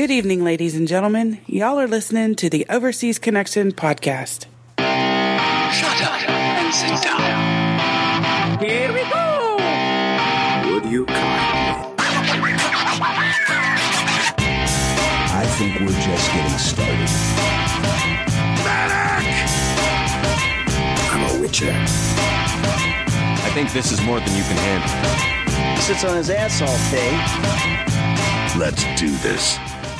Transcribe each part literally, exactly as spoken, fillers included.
Good evening, ladies and gentlemen. Y'all are listening to the Overseas Connection podcast. Shut up and sit down. Here we go. Would you kindly? I think we're just getting started. Medic! I'm a witcher. I think this is more than you can handle. He sits on his ass all day. Let's do this.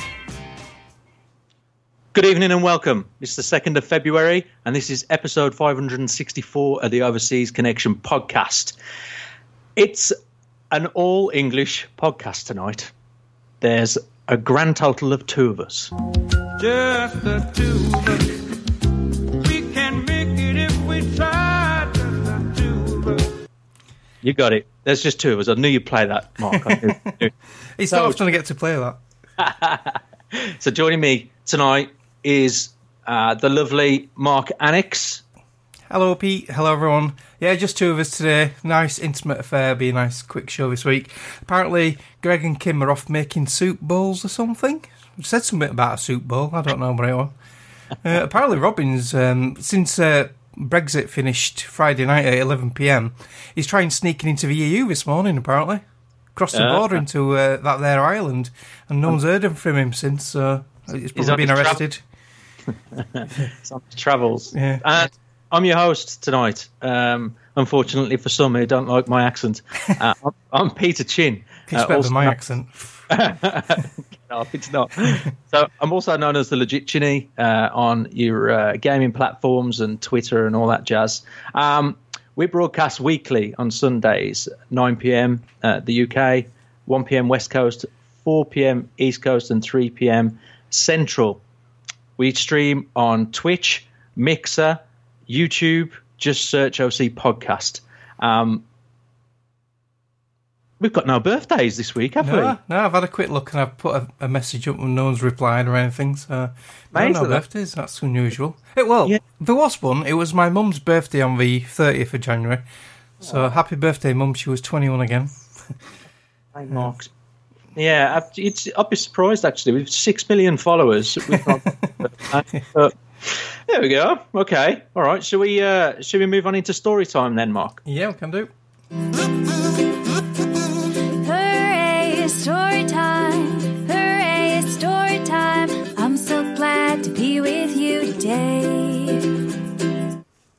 Good evening and welcome. It's the second of February and this is episode five hundred sixty-four of the Overseas Connection podcast. It's an all-English podcast tonight. There's a grand total of two of us. Just the two of us. We can make it if we try. Just the two of us. You got it. There's just two of us. I knew you'd play that, Mark. I knew. It's So- not often I get to play that. So joining me tonight is uh, the lovely Mark Annex. Hello, Pete. Hello, everyone. Yeah, just two of us today. Nice, intimate affair. Be a nice, quick show this week. Apparently, Greg and Kim are off making soup bowls or something. Said something about a soup bowl. I don't know what it was. Uh, apparently, Robin's, um, since uh, Brexit finished Friday night at eleven p.m, he's trying sneaking into the E U this morning, apparently. Crossed the Uh, border into uh, that there island, and no one's heard from him since, so he's He's probably on been his tra- arrested. Some travels. Yeah. And I'm your host tonight. Um, unfortunately for some who don't like my accent, uh, I'm, I'm Peter Chin. It's Uh, better also than my kno- accent. No, it's not. So I'm also known as the Legit Chinny uh, on your uh, gaming platforms and Twitter and all that jazz. Um, we broadcast weekly on Sundays, nine p.m. uh, the U K, one p.m. West Coast, four p.m. East Coast, and three p.m. Central. We stream on Twitch, Mixer, YouTube. Just search O C Podcast. Um, we've got no birthdays this week, have No, we? no, I've had a quick look and I've put a, a message up and no one's replied or anything, so no, Amazing. no birthdays, that's unusual. It, well, Yeah. there was one, it was my mum's birthday on the thirtieth of January, so happy birthday, Mum, she was twenty-one again. Hey, Mark. Yeah, I'd, it's, I'd be surprised actually. With six million followers, we've not, but there we go. Okay, all right. Shall we? Uh, shall we move on into story time then, Mark? Yeah, we can do. Hooray, it's story time. Hooray, it's story time. I'm so glad to be with you today.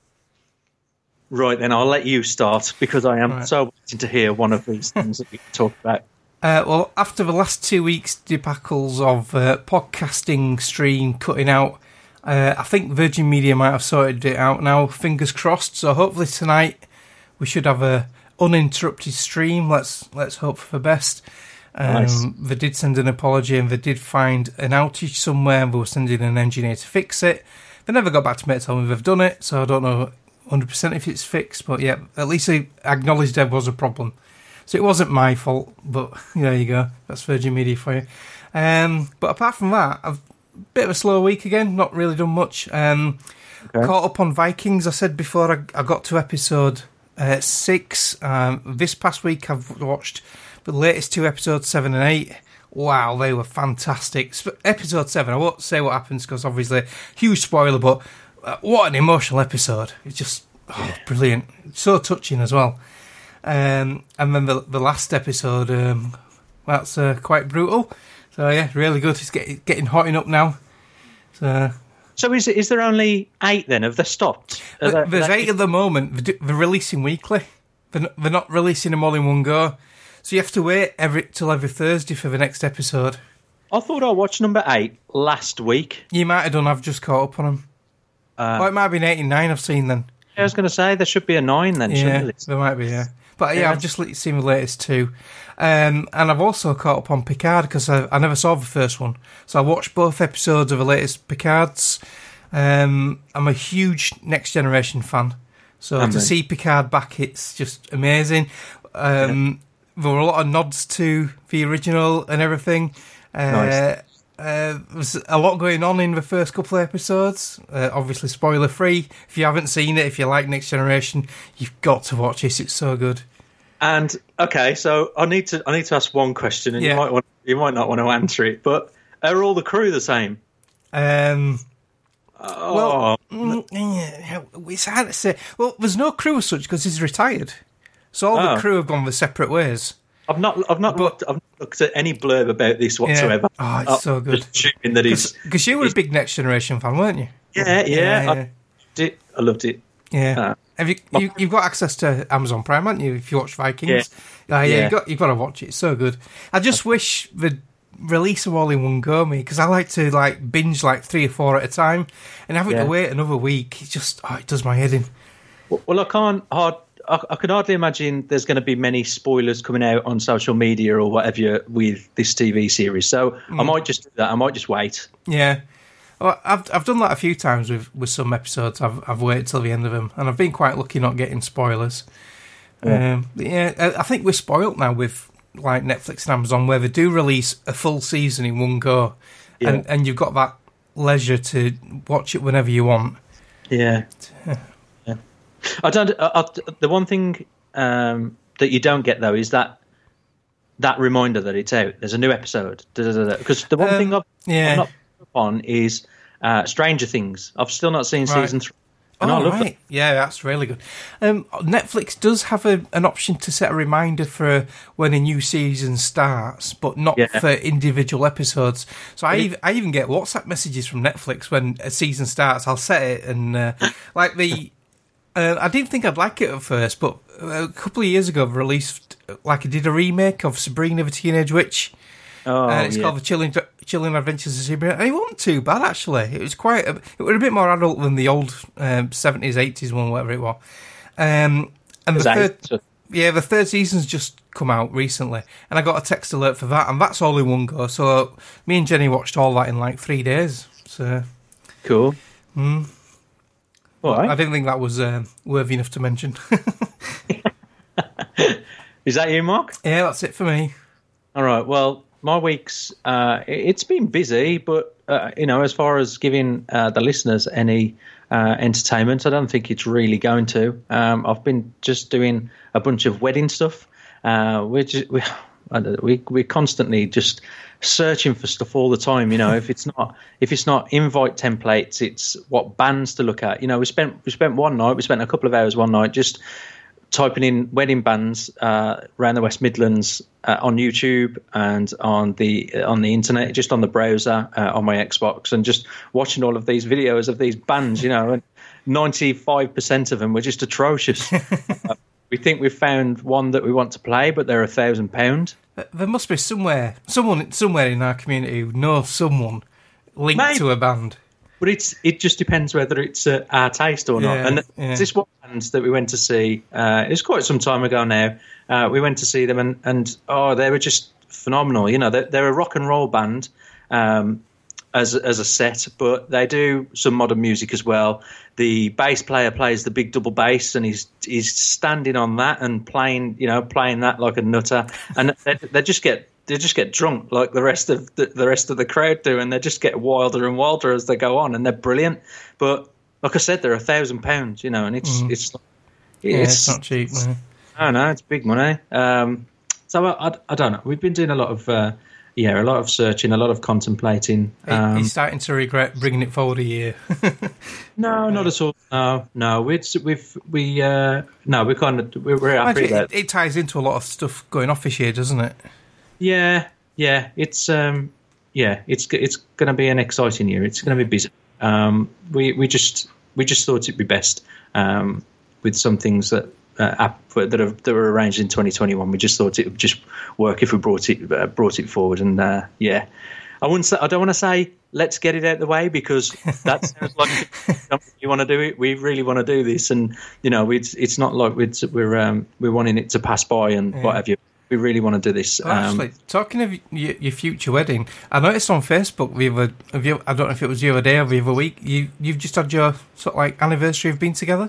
Right then, I'll let you start because I am Right. so waiting to hear one of these things that we can talk about. Uh, well, after the last two weeks' debacles of uh, podcasting stream cutting out, uh, I think Virgin Media might have sorted it out now, fingers crossed. So hopefully tonight we should have a uninterrupted stream. Let's let's hope for the best. Um, Nice. They did send an apology and they did find an outage somewhere and they were sending an engineer to fix it. They never got back to me to tell me they've done it, so I don't know one hundred percent if it's fixed, but yeah, at least they acknowledged there was a problem. So it wasn't my fault, but there you go. That's Virgin Media for you. Um, but apart from that, I've a bit of a slow week again. Not really done much. Um, Okay. Caught up on Vikings. I said before I, I got to episode uh, six. Um, this past week I've watched the latest two episodes, seven and eight. Wow, they were fantastic. Sp- episode seven, I won't say what happens because obviously huge spoiler, but uh, what an emotional episode. It's just oh, brilliant. So touching as well. Um, and then the the last episode, um, that's uh, quite brutal. So yeah, really good. It's getting getting hotting up now. So So is is there only eight then? Have they stopped? Are th- they- there's are they- eight at the moment. They're, do- they're releasing weekly. They're not, they're not releasing them all in one go. So you have to wait every till every Thursday for the next episode. I thought I watched number eight last week. You might have done. I've just caught up on them. Uh, oh, it might have been eighty-nine I've seen then. I was going to say there should be a nine then, Yeah, shouldn't there might be, yeah. But yeah, Yeah. I've just li- seen the latest two. Um, and I've also caught up on Picard because I, I never saw the first one. So I watched both episodes of the latest Picards. Um, I'm a huge Next Generation fan. So Am to I? see Picard back, it's just amazing. Um, There were a lot of nods to the original and everything. Uh, Nice. Uh, there's a lot going on in the first couple of episodes. Uh, obviously, spoiler free. If you haven't seen it, if you like Next Generation, you've got to watch this. It's so good. And okay, so I need to I need to ask one question, and Yeah. you might want you might not want to answer it, but Are all the crew the same? Um, Oh, well, mm, yeah, it's hard to say. Well, there's no crew as such because he's retired, so all Oh. the crew have gone their separate ways. I've not, I've not, looked, I've not looked at any blurb about this whatsoever. Oh, it's I'm so good. Just assuming that he's, Because you were a big Next Generation fan, weren't you? yeah, yeah, Yeah, I yeah. loved it. I loved it. Yeah. Uh, Have you, you you've got access to Amazon Prime, haven't you? If you watch Vikings, Yeah. Ah, yeah, Yeah. you got you've got to watch it. It's so good. I just wish they'd release them all in one go, me, because I like to like binge like three or four at a time, and having Yeah. to wait another week, it just oh, it does my head in. Well, I can't hard. I, I can hardly imagine there's going to be many spoilers coming out on social media or whatever with this T V series. So I might just do that. I might just wait. Yeah. Well, I've I've done that a few times with, with some episodes. I've I've waited till the end of them, and I've been quite lucky not getting spoilers. Yeah. Um, but yeah, I I think we're spoilt now with like Netflix and Amazon, where they do release a full season in one go, Yeah. and and you've got that leisure to watch it whenever you want. Yeah. yeah. I don't. I, I, the one thing um, that you don't get though is that that reminder that it's out. There's a new episode. Because the one Um, thing I've, yeah. I've not picked up on is uh, Stranger Things. I've still not seen Right. season three. And Oh, I love right. Yeah, that's really good. Um, Netflix does have a, an option to set a reminder for when a new season starts, but not Yeah. for individual episodes. So I, It- ev- I even get WhatsApp messages from Netflix when a season starts. I'll set it, and uh, like the, uh, I didn't think I'd like it at first, but a couple of years ago, they released like I did a remake of Sabrina the Teenage Witch. Oh, and it's yeah. called The Chilling, Chilling Adventures of Sabrina. And it wasn't too bad, actually. It was quite... A, it was a bit more adult than the old um, seventies, eighties one, whatever it was. Um, and the Is that third... it? Yeah, the third season's just come out recently. And I got a text alert for that, and that's all in one go. So me and Jenny watched all that in like three days. So Cool. Mm. All right. I didn't think that was um, worthy enough to mention. Is that you, Mark? Yeah, that's it for me. All right. Well, my week's uh, it- it's been busy, but uh, you know, as far as giving uh, the listeners any uh, entertainment, I don't think it's really going to. Um, I've been just doing a bunch of wedding stuff. Uh, we're just, we, I don't know, we we're constantly just searching for stuff all the time. You know, if it's not if it's not invite templates, it's what bands to look at. You know, we spent we spent one night, we spent a couple of hours one night just typing in wedding bands uh, around the West Midlands uh, on YouTube and on the on the internet, just on the browser uh, on my Xbox, and just watching all of these videos of these bands, you know, and ninety-five percent of them were just atrocious. uh, we think we've found one that we want to play, but they're a thousand pound. There must be somewhere, someone somewhere in our community who knows someone linked Maybe. to a band. But it's it just depends whether it's uh, our taste or not. Yeah, And yeah. this one band that we went to see, uh, it was quite some time ago now. Uh, we went to see them, and, and oh, they were just phenomenal. You know, they're, they're a rock and roll band um, as as a set, but they do some modern music as well. The bass player plays the big double bass, and he's he's standing on that and playing, you know, playing that like a nutter. And they, they just get. They just get drunk like the rest of the, the rest of the crowd do, and they just get wilder and wilder as they go on, and they're brilliant. But like I said, they're a thousand pounds, you know, and it's Mm. it's Yeah, it's, it's not cheap. No. I don't know, it's big money. Um, so I, I, I don't know. We've been doing a lot of uh, yeah, a lot of searching, a lot of contemplating. Um, He's starting to regret bringing it forward a year. no, not at all. No, no, we've we've we uh, no, we're kind of we're, we're happy Actually, that. it, it ties into a lot of stuff going off this year, doesn't it? Yeah, yeah, it's um, yeah, it's it's going to be an exciting year. It's going to be busy. Um, we we just we just thought it'd be best um, with some things that uh, app, that are that were arranged in twenty twenty-one. We just thought it would just work if we brought it uh, brought it forward. And uh, yeah, I wouldn't say, I don't want to say let's get it out of the way, because that sounds like something you want to do it. We really want to do this, and you know, it's it's not like we're we're um, we're wanting it to pass by and Yeah. what have you. We really want to do this. Oh, actually, talking of your, your future wedding, I noticed on Facebook the other, have you, I don't know if it was the other day or the other week, you, you've just had your sort of like anniversary of being together?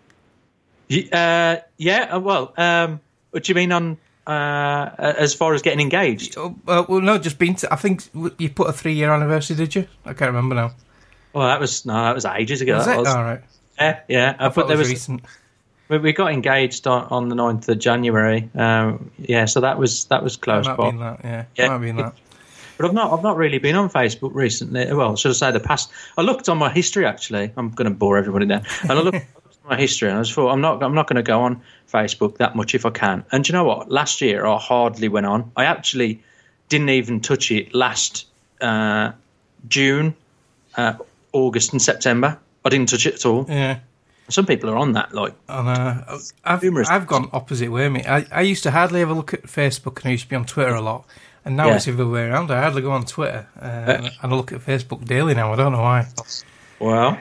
Y- uh, yeah, uh, well, um, what do you mean on uh, as far as getting engaged? Oh, uh, well, no, just been to, I think you put a three year anniversary, did you? I can't remember now. Well, that was no, that was ages ago. Was that it? was. All right. Yeah, yeah. I Uh, thought but it there was was recent. we, we got engaged on, on the ninth of January. Um, yeah, so that was that was It close might by. be in that, yeah. Yeah. Might be in that. But I've not I've not really been on Facebook recently. Well, should I say the past? I looked on my history actually. I'm going to bore everybody now. And I looked, I looked at my history and I just thought I'm not I'm not going to go on Facebook that much if I can. And do you know what? Last year I hardly went on. I actually didn't even touch it last uh, June, uh, August, and September. I didn't touch it at all. Yeah. Some people are on that, like. And, uh, I've I've gone opposite way, mate. I, I used to hardly ever look at Facebook, and I used to be on Twitter a lot. And now Yeah. it's the other way around. I hardly go on Twitter, uh, and I look at Facebook daily now. I don't know why. Well,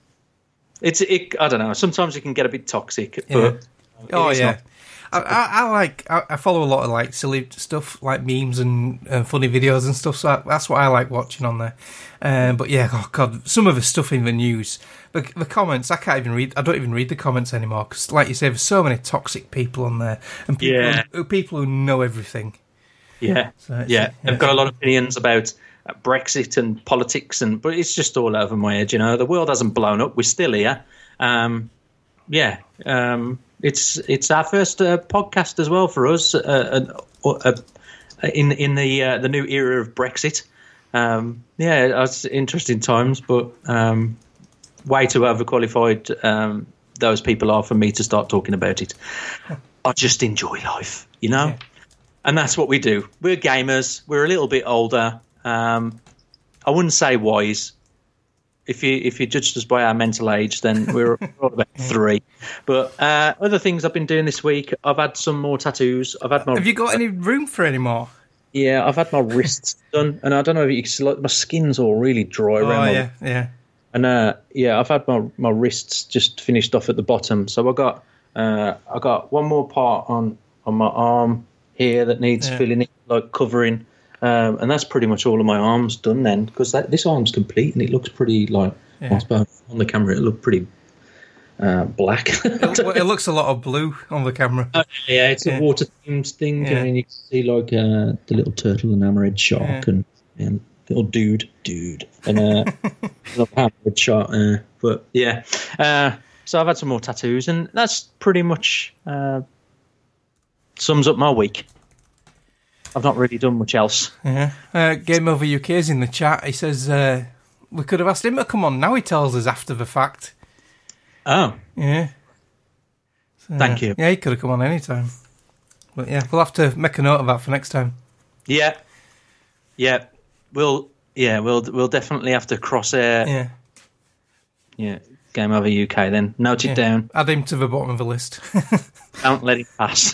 it's it. I don't know. Sometimes it can get a bit toxic, Yeah. but Oh it's yeah. not. I, I, I like. I, I follow a lot of like silly stuff, like memes and uh, funny videos and stuff. So I, that's what I like watching on there. Um, but yeah, oh god, some of the stuff in the news, the, the comments. I can't even read. I don't even read the comments anymore because, like you say, there's so many toxic people on there, and people, Yeah. who, people who know everything. Yeah, So it's- yeah. yeah. They've got a lot of opinions about uh, Brexit and politics, and but it's just all over my head. You know, the world hasn't blown up. We're still here. Um, yeah, um, it's it's our first uh, podcast as well for us. Uh, uh, uh, in in the uh, the new era of Brexit. Um, yeah, it's interesting times, but um, way too overqualified um, those people are for me to start talking about it. I just enjoy life, you know. Yeah. And that's what we do. We're gamers. We're a little bit older. Um, I wouldn't say wise. If you if you judged us by our mental age, then we're all about three. But uh, other things I've been doing this week, I've had some more tattoos. I've had my Have you got any room for any more? yeah, I've had my wrists done, and I don't know if you can see, like my skin's all really dry Oh around. my, yeah, yeah. And uh, yeah, I've had my, my wrists just finished off at the bottom. So I got uh, I got one more part on on my arm here that needs Yeah. filling in, like covering, um, and that's pretty much all of my arms done then, because this arm's complete and it looks pretty like Yeah. I suppose on the camera it looked pretty uh, black. It, well, it looks a lot of blue on the camera. Yeah, it's Yeah. a water themed thing. Yeah. I mean, you can see like uh, the little turtle and hammerhead shark Yeah. and, and little dude, dude, and uh, little hammerhead shark. Uh, but yeah, uh, so I've had some more tattoos, and that's pretty much uh, sums up my week. I've not really done much else. Yeah. Uh, Game Over U K is in the chat. He says uh, we could have asked him to come on. Now he tells us after the fact. Oh, Yeah. So, Thank you. Yeah, he could have come on any time. But yeah, we'll have to make a note of that for next time. yeah, yeah. We'll yeah, we'll we'll definitely have to cross air. Yeah, Yeah. Game Over U K. Then note it yeah. down. Add him to the bottom of the list. Don't let it pass.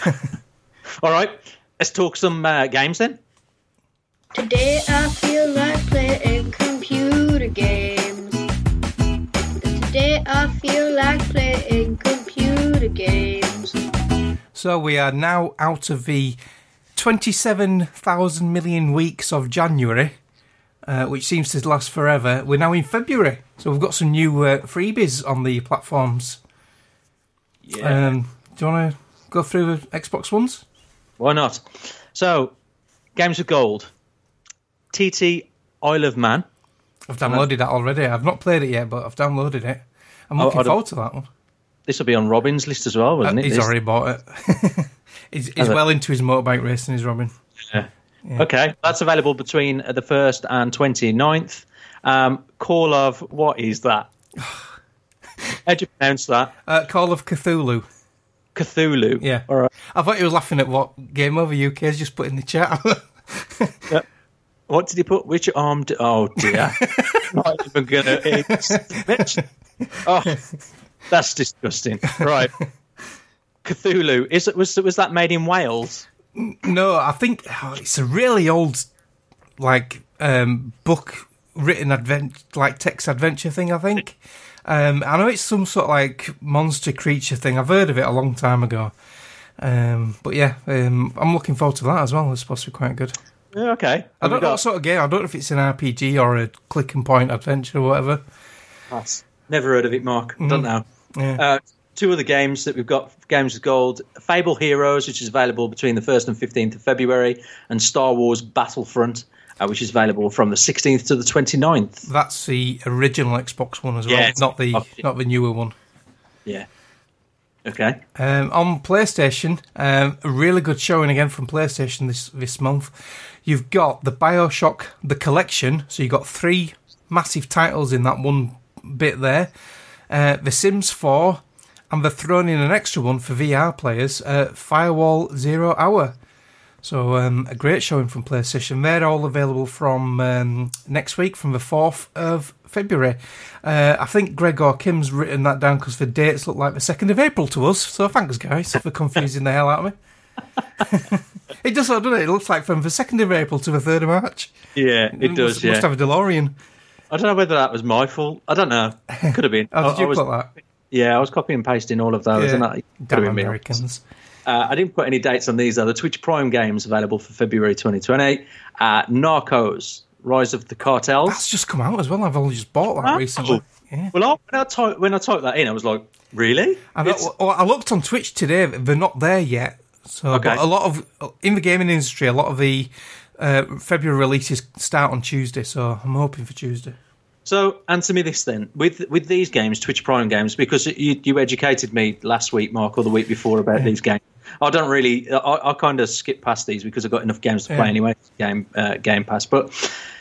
All right, let's talk some uh, games then. Today I feel like playing computer games. Today I feel like playing computer games. So we are now out of the twenty-seven thousand million weeks of January, uh, which seems to last forever. We're now in February, so we've got some new uh, freebies on the platforms. Yeah. Um, do you want to go through the Xbox ones? Why not? So, Games of Gold. T T Isle of Man. I've downloaded that already. I've not played it yet, but I've downloaded it. I'm Oh, looking I don't- forward to that one. This will be on Robin's list as well, Uh, wasn't it? he's This- already bought it. he's he's Has it? well into his motorbike racing, is Robin. Yeah. Okay, that's available between uh, the first and twenty-ninth. Um, Call of, what is that? How'd you pronounce that? Uh, Call of Cthulhu. Cthulhu. Yeah. All right. I thought he was laughing at what Game Over U K has just put in the chat. What did he put? Which arm? d- Oh, dear. Not even going to... Oh, that's disgusting. Right. Cthulhu. Is it, was, was that made in Wales? No, I think oh, it's a really old, like, um, book written advent, like text adventure thing. I think. Um, I know it's some sort of like monster creature thing. I've heard of it a long time ago. Um, but yeah, um, I'm looking forward to that as well. It's supposed to be quite good. Yeah, okay. I don't know what sort of game. I don't know if it's an R P G or a click and point adventure or whatever. That's, never heard of it, Mark. Don't know. Yeah. Uh, two other games that we've got, Games of Gold. Fable Heroes, which is available between the first and fifteenth of February, and Star Wars Battlefront, uh, which is available from the sixteenth to the twenty-ninth. That's the original Xbox one as well, Yeah, it's- not the oh, not the newer one. Yeah. Okay. Um, on PlayStation, um, a really good showing again from PlayStation this this month. You've got the BioShock the Collection, so you've got three massive titles in that one bit there. Uh, the Sims four, and they've thrown in an extra one for V R players, uh, Firewall Zero Hour. So um, a great showing from PlayStation. They're all available from um, next week, from the fourth of February. Uh, I think Gregor Kim's written that down because the dates look like the second of April to us. So thanks, guys, for confusing the hell out of me. It does, doesn't it? It looks like from the second of April to the third of March. Yeah, it does, must, yeah. Must have a DeLorean. I don't know whether that was my fault. I don't know. Could have been. Oh, did I, you I was, put that? Yeah, I was copying and pasting all of those. Yeah. And that could Damn have been me. Americans. Uh, I didn't put any dates on these, though. The Twitch Prime games available for February twenty twenty. Uh, Narcos, Rise of the Cartels. That's just come out as well. I've only just bought that Oh. recently. Yeah. Well, I, when, I type, when I typed that in, I was like, really? I, know, It's- well, I looked on Twitch today. They're not there yet. So Okay. but a lot of in the gaming industry, a lot of the uh, February releases start on Tuesday. So I'm hoping for Tuesday. So answer me this then. With with these games, Twitch Prime games, because you, you educated me last week, Mark, or the week before about these games. I don't really, I, I kind of skip past these because I've got enough games to play Yeah. anyway, Game uh, Game Pass. But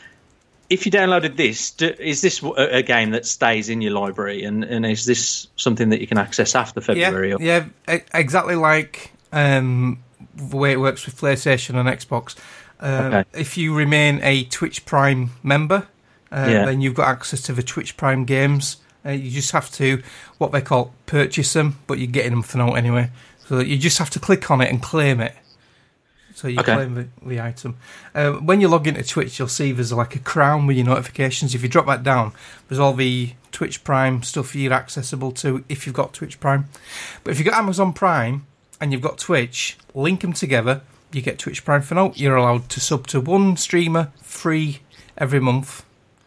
if you downloaded this, do, is this a, a game that stays in your library? And, and is this something that you can access after February? Yeah, yeah, e- exactly like um, the way it works with PlayStation and Xbox. Uh, Okay. If you remain a Twitch Prime member, uh, Yeah. then you've got access to the Twitch Prime games. Uh, you just have to, what they call, purchase them, but you're getting them for now anyway. So you just have to click on it and claim it. So you Okay. claim the, the item. Uh, when you log into Twitch, you'll see there's like a crown with your notifications. If you drop that down, there's all the Twitch Prime stuff you're accessible to if you've got Twitch Prime. But if you've got Amazon Prime and you've got Twitch, link them together. You get Twitch Prime for now. You're allowed to sub to one streamer free every month.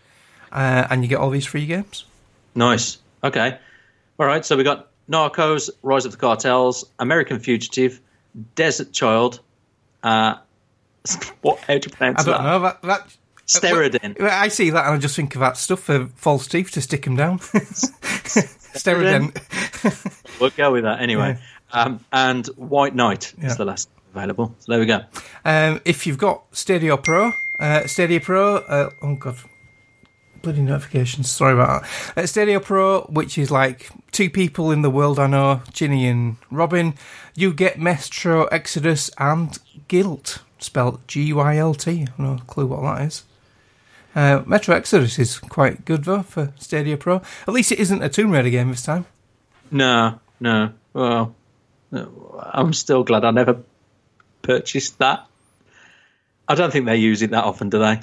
Uh, and you get all these free games. Nice. Okay. All right. So we got Narcos, Rise of the Cartels, American Fugitive, Desert Child. Uh, what? How do you pronounce I don't that? know. That, that Steradin. I see that and I just think of that stuff for false teeth to stick them down. Steradin. We'll go with that anyway. Um, and White Knight Yeah. is the last available. So there we go. Um, if you've got Stadia Pro, uh, Stadia Pro, uh, oh god, bloody notifications. Sorry about that. Uh, Stadia Pro, which is like two people in the world I know, Ginny and Robin. You get Metro Exodus and Guilt, spelled G Y L T. No clue what that is. Uh, Metro Exodus is quite good though for Stadia Pro. At least it isn't a Tomb Raider game this time. No, no. Well, I'm still glad I never purchased that. I don't think they use it that often, do they?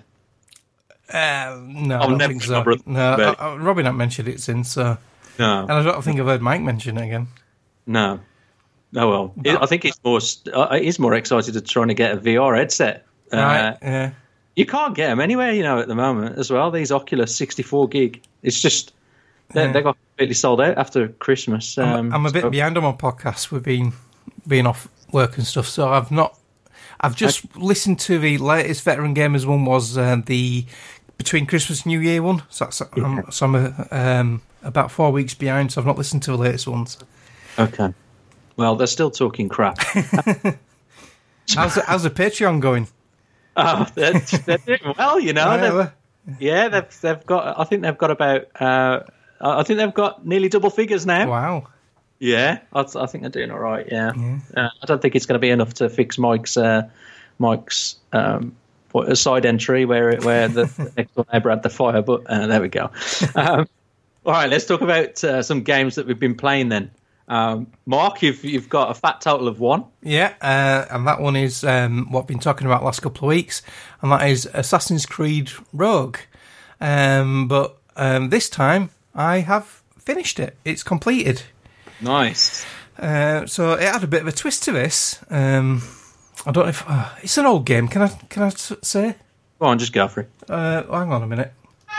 Uh, no, I I'll don't never think get so. my brother No, to I, I, Robin hasn't mentioned it since, so. No. And I don't think I've heard Mike mention it again. No. Oh well, I think he's more uh, he's more excited to trying to get a V R headset. Uh, Right, yeah. You can't get them anywhere, you know, at the moment as well. These Oculus sixty-four gig, it's just they Yeah. they got completely sold out after Christmas. I'm, Um, I'm a bit so- behind on my podcast with being being off work and stuff, so I've not. I've just listened to the latest Veteran Gamers one was uh, the between Christmas and New Year one. So, that's, I'm, so I'm uh, um, about four weeks behind, so I've not listened to the latest ones. Okay. Well, they're still talking crap. How's the, how's the Patreon going? Oh, they're, they're doing well, you know. Yeah, They've- well. yeah, they've they've got. I think they've got about. Uh, I think they've got nearly double figures now. Wow. Yeah, I, I think they're doing all right. Yeah, Uh, I don't think it's going to be enough to fix Mike's uh, Mike's um, what, a side entry where it, where the, the next door neighbour had the fire. But uh, there we go. Um, all right, let's talk about uh, some games that we've been playing then. Um, Mark, you've you've got a fat total of one. Yeah, uh, and that one is um, what I've been talking about last couple of weeks, and that is Assassin's Creed Rogue. Um, but um, this time I have finished it. It's completed. Nice. Uh, so it had a bit of a twist to this. Um, I don't know if uh, it's an old game. Can I can I t- say? Go on, just go for it. Uh, hang on a minute.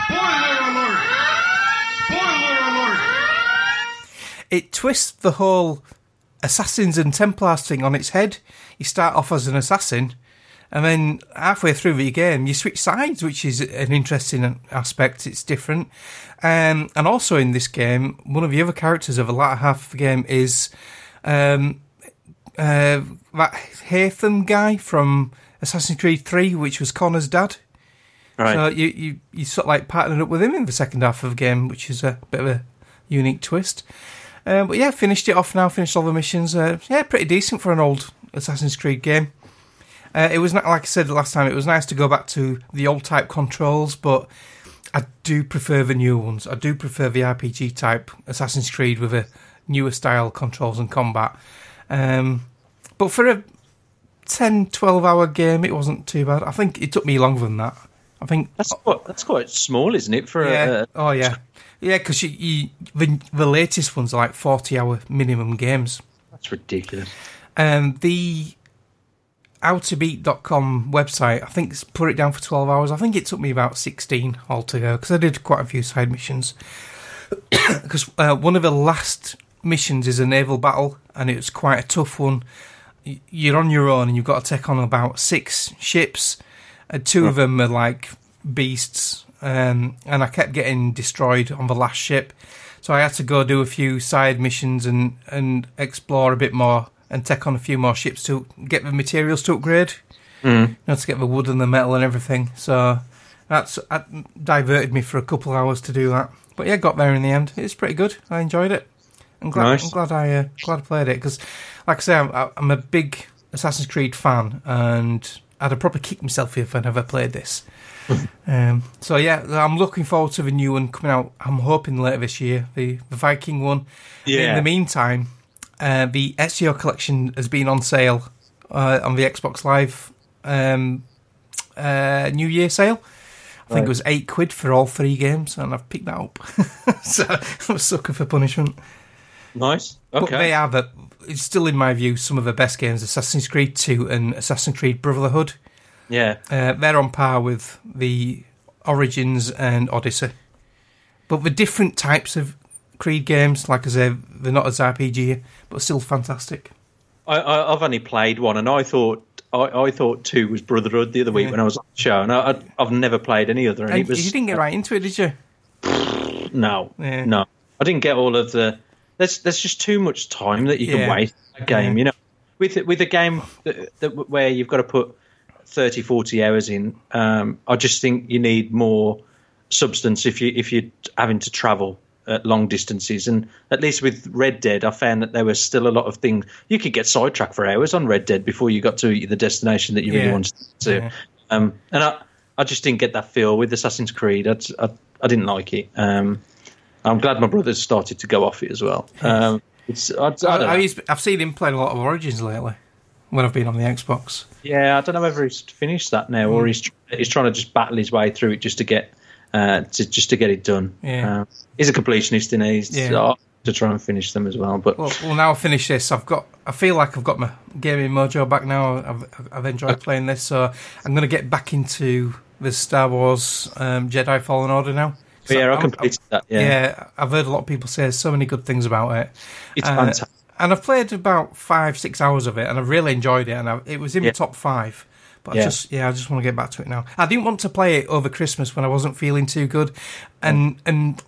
It twists the whole assassins and Templars thing on its head. You start off as an assassin, and then halfway through the game, you switch sides, which is an interesting aspect. It's different. Um, and also in this game, one of the other characters of the latter half of the game is Um, uh, that Haytham guy from Assassin's Creed three, which was Connor's dad. Right. So you, you, you sort of like partnered up with him in the second half of the game, which is a bit of a unique twist. Um, but yeah, finished it off now, finished all the missions. Uh, yeah, pretty decent for an old Assassin's Creed game. Uh, it was not, like I said last time, it was nice to go back to the old type controls, but I do prefer the new ones. I do prefer the R P G type Assassin's Creed with a newer style controls and combat. Um, but for a ten, twelve hour game, it wasn't too bad. I think it took me longer than that. I think that's quite, that's quite small, isn't it? For yeah. a, a... Oh, yeah. Yeah, because you, you, the, the latest ones are like forty hour minimum games. That's ridiculous. Um, the outerbeat dot com website, I think, put it down for twelve hours. I think it took me about sixteen altogether, because I did quite a few side missions. Because uh, one of the last missions is a naval battle, and it was quite a tough one. You're on your own, and you've got to take on about six ships. Uh, two of them are like beasts, um, and I kept getting destroyed on the last ship. So I had to go do a few side missions and, and explore a bit more and take on a few more ships to get the materials to upgrade. Mm. You know, to get the wood and the metal and everything. So that's that diverted me for a couple of hours to do that. But yeah, got there in the end. It's pretty good. I enjoyed it. I'm glad. Nice. I'm glad I uh, glad I played it, because, like I say, I'm, I'm a big Assassin's Creed fan, and I'd have probably kicked myself if I never played this. um, so yeah, I'm looking forward to the new one coming out. I'm hoping later this year, the the Viking one. Yeah. In the meantime, uh, the Ezio collection has been on sale uh, on the Xbox Live um, uh, New Year sale. I think Right. it was eight quid for all three games, and I've picked that up. So I'm a sucker for punishment. Nice. Okay. But they are, the, it's still, in my view, some of the best games. Assassin's Creed two and Assassin's Creed Brotherhood. Yeah. Uh, they're on par with the Origins and Odyssey. But the different types of Creed games, like I say, they're not as R P G, but still fantastic. I, I, I've only played one, and I thought I, I thought two was Brotherhood the other week Yeah. when I was on the show, and I, I, I've never played any other. And And it was you didn't get right into it, did you? no, Yeah. no. I didn't get all of the. There's there's just too much time that you can Yeah. waste in a game. Yeah. You know, with with a game that, that where you've got to put thirty, forty hours in. Um, I just think you need more substance if you if you're having to travel at long distances. And at least with Red Dead, I found that there was still a lot of things you could get sidetracked for hours on Red Dead before you got to the destination that you really Yeah. wanted to. Yeah. Um, and I, I just didn't get that feel with Assassin's Creed. I, I, I didn't like it. Um, I'm glad my brother's started to go off it as well. Um, it's, I, I don't I, know. I used, I've seen him playing a lot of Origins lately, when I've been on the Xbox. Yeah, I don't know whether he's finished that now or he's he's trying to just battle his way through it just to get uh, to just to get it done. Yeah. Uh, he's a completionist, and he's Yeah. uh, to try and finish them as well. But Well, well, now I've finished this. I've got. I feel like I've got my gaming mojo back now. I've, I've enjoyed playing this, so I'm going to get back into the Star Wars um, Jedi Fallen Order now. But yeah, I I'm- completed that. Yeah, Yeah, I've heard a lot of people say so many good things about it. it's Uh, fantastic. And I've played about five, six hours of it, and I've really enjoyed it. And I, it was in Yeah. the top five. But Yeah. I just, yeah, I just want to get back to it now. I didn't want to play it over Christmas when I wasn't feeling too good, and and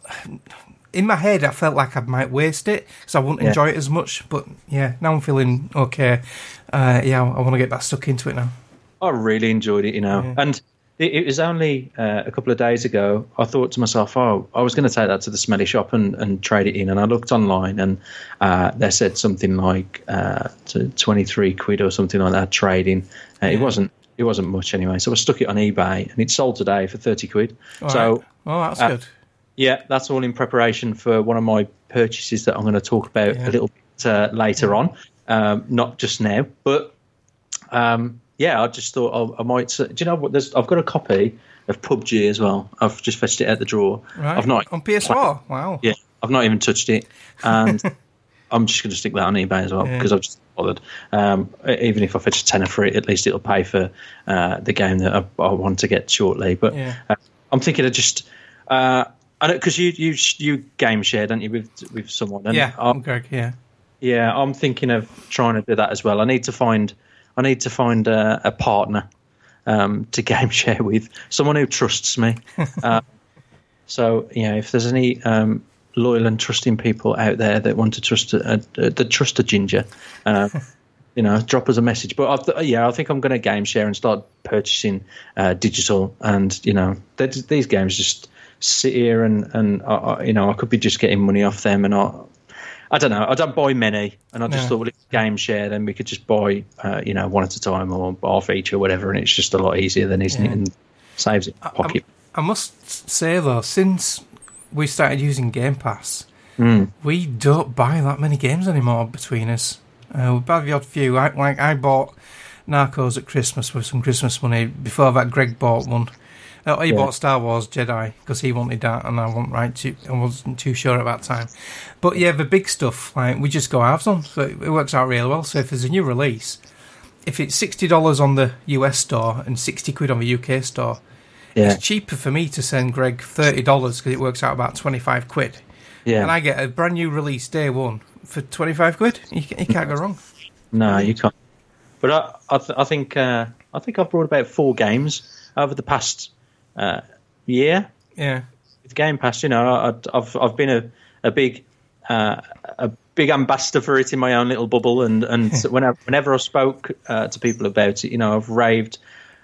in my head I felt like I might waste it because I wouldn't Yeah. enjoy it as much. But yeah, now I'm feeling okay. Uh, yeah, I want to get back stuck into it now. I really enjoyed it, you know. Yeah. And it, it was only uh, a couple of days ago, I thought to myself, oh, I was going to take that to the smelly shop and, and trade it in. And I looked online, and uh, they said something like uh, to twenty-three quid or something like that trading. Uh, It wasn't it wasn't much anyway. So I stuck it on eBay, and it sold today for thirty quid. All so right. Oh, that's uh, good. yeah, that's all in preparation for one of my purchases that I'm going to talk about Yeah. a little bit uh, later on, um, not just now. But um, yeah, I just thought oh, I might. Do you know what? There's, I've got a copy of P U B G as well. I've just fetched it out the drawer. Right. I've not on P S four. Wow. Yeah, I've not even touched it, and I'm just going to stick that on eBay as well Yeah. because I've just bothered. Um, even if I fetch a tenner for it, at least it'll pay for uh, the game that I, I want to get shortly. But Yeah. uh, I'm thinking of just. Uh, I know because you you you game share, don't you, with with someone? And Yeah, I'm, Greg. Yeah. yeah, I'm thinking of trying to do that as well. I need to find I need to find a, a partner um, to game share with, someone who trusts me. uh, so yeah, if there's any um, loyal and trusting people out there that want to trust a, a, a, trust a ginger, uh, you know, drop us a message. But I've, yeah, I think I'm going to game share and start purchasing uh, digital. And you know, these games just sit here and and uh, you know, I could be just getting money off them, and I, I don't know. I don't buy many, and I just no. thought, well, it's game share, then we could just buy, uh, you know, one at a time or half each or whatever, and it's just a lot easier then, isn't yeah. it? And saves it in the pocket. I, I must say though, since we started using Game Pass, mm. we don't buy that many games anymore between us. Uh, we buy the odd few. I, like I bought Narcos at Christmas with some Christmas money. Before that, Greg bought one. Uh, he yeah. bought Star Wars Jedi because he wanted that, and I wasn't right to. I wasn't too sure at that time. But yeah, the big stuff, like we just go halves on, so it, it works out really well. So if there's a new release, if it's sixty dollars on the U S store and sixty quid on the U K store. Yeah. It's cheaper for me to send Greg thirty dollars because it works out about twenty-five quid. Yeah. And I get a brand new release day one for twenty-five quid. You, you can't go wrong. No, you can't. But I, I, th- I think uh, I think I've brought about four games over the past uh, year. Yeah. With Game Pass, you know, I, I've I've been a a big uh, a big ambassador for it in my own little bubble, and and whenever whenever I spoke uh, to people about it, you know, I've raved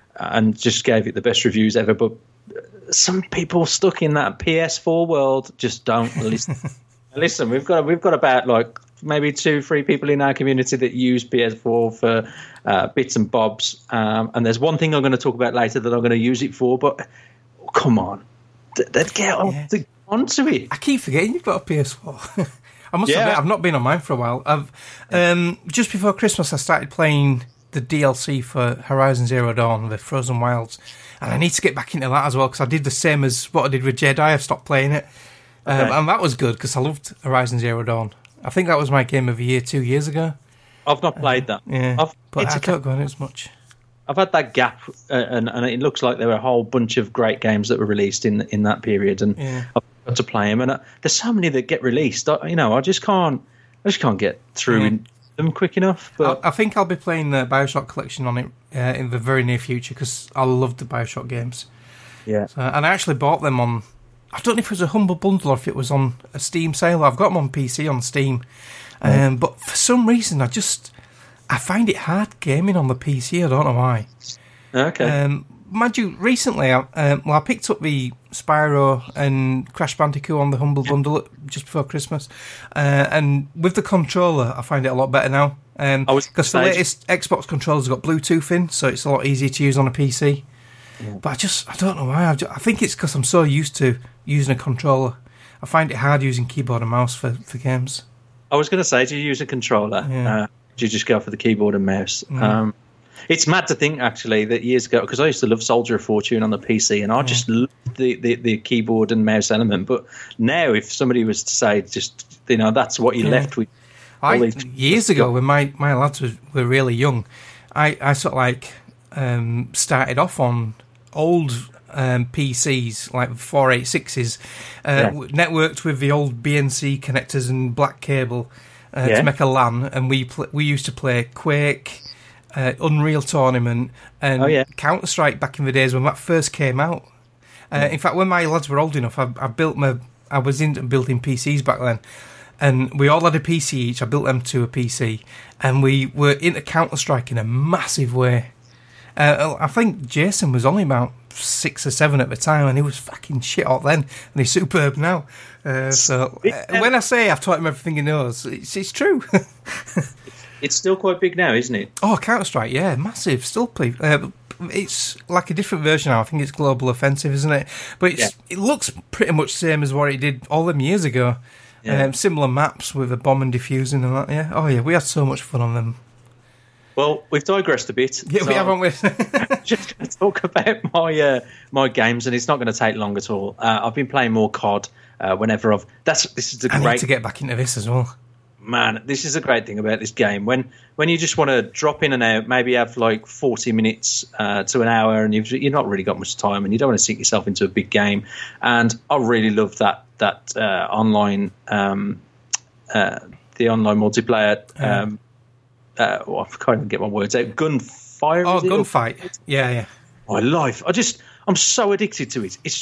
and just gave it the best reviews ever. But some people stuck in that P S four world just don't listen. Listen, we've got we've got about like maybe two, three people in our community that use P S four for uh, bits and bobs. Um, and there's one thing I'm going to talk about later that I'm going to use it for. But oh, come on, let's get on yeah. to, onto it. I keep forgetting you've got a P S four. I must yeah. admit, I've not been on mine for a while. I've um, just before Christmas, I started playing the D L C for Horizon Zero Dawn, the Frozen Wilds, and I need to get back into that as well because I did the same as what I did with Jedi. I stopped playing it, okay. um, and that was good because I loved Horizon Zero Dawn. I think that was my game of the year two years ago. I've not played uh, that. Yeah, I've, but I don't go on it as much. I've had that gap, uh, and, and it looks like there were a whole bunch of great games that were released in in that period, and yeah. I've got to play them. And I, there's so many that get released. I, you know, I just can't. I just can't get through yeah. in, them quick enough. But I, I think I'll be playing the Bioshock collection on it uh, in the very near future because I love the Bioshock games. Yeah, so, and I actually bought them on. I don't know if it was a Humble Bundle or if it was on a Steam sale. I've got them on P C on Steam, um, yeah. but for some reason I just I find it hard gaming on the P C. I don't know why. Okay. Um, mind you, recently, I, um, well, I picked up the Spyro and Crash Bandicoot on the Humble Bundle just before Christmas, uh, and with the controller, I find it a lot better now. Um, because the latest Xbox controllers have got Bluetooth in, so it's a lot easier to use on a P C. Yeah. But I just, I don't know why. Just, I think it's because I'm so used to using a controller. I find it hard using keyboard and mouse for, for games. I was going to say, do you use a controller? Yeah. Uh, do you just go for the keyboard and mouse? Mm. Um, it's mad to think, actually, that years ago, because I used to love Soldier of Fortune on the P C, and I yeah. just loved the, the, the keyboard and mouse element. But now, if somebody was to say, just, you know, that's what you're yeah. left with. I, years ago, when my, my lads were, were really young, I, I sort of like um, started off on old um, P Cs, like four eighty-sixes, uh, yeah. networked with the old B N C connectors and black cable uh, yeah. to make a LAN, and we pl- we used to play Quake, uh, Unreal Tournament, and oh, yeah. Counter-Strike back in the days when that first came out. Uh, yeah. In fact, when my lads were old enough, I, I built my I was into building P Cs back then. And we all had a P C each. I built them to a P C. And we were into Counter-Strike in a massive way. Uh, I think Jason was only about six or seven at the time, and he was fucking shit hot then. And he's superb now. Uh, so uh, when I say I've taught him everything he knows, it's, it's true. It's still quite big now, isn't it? Oh, Counter-Strike, yeah, massive. Still play. Uh, it's like a different version now. I think it's Global Offensive, isn't it? But it's, yeah. it looks pretty much the same as what it did all them years ago. Yeah. Um, similar maps with a bomb and defusing and that, yeah. Oh, yeah, we had so much fun on them. Well, we've digressed a bit. Yeah, so we haven't we? I'm just going to talk about my uh, my games, and it's not going to take long at all. Uh, I've been playing more C O D uh, whenever I've... That's This is a I great... need to get back into this as well. Man, this is a great thing about this game. When when you just want to drop in and out, maybe have like forty minutes uh, to an hour, and you've you've not really got much time, and you don't want to sink yourself into a big game. And I really love that that uh, online, um, uh, the online multiplayer. Um, uh, oh, I can't even get my words out. Gunfire. Oh, gunfight. Yeah, yeah. My life. I just, I'm so addicted to it. It's just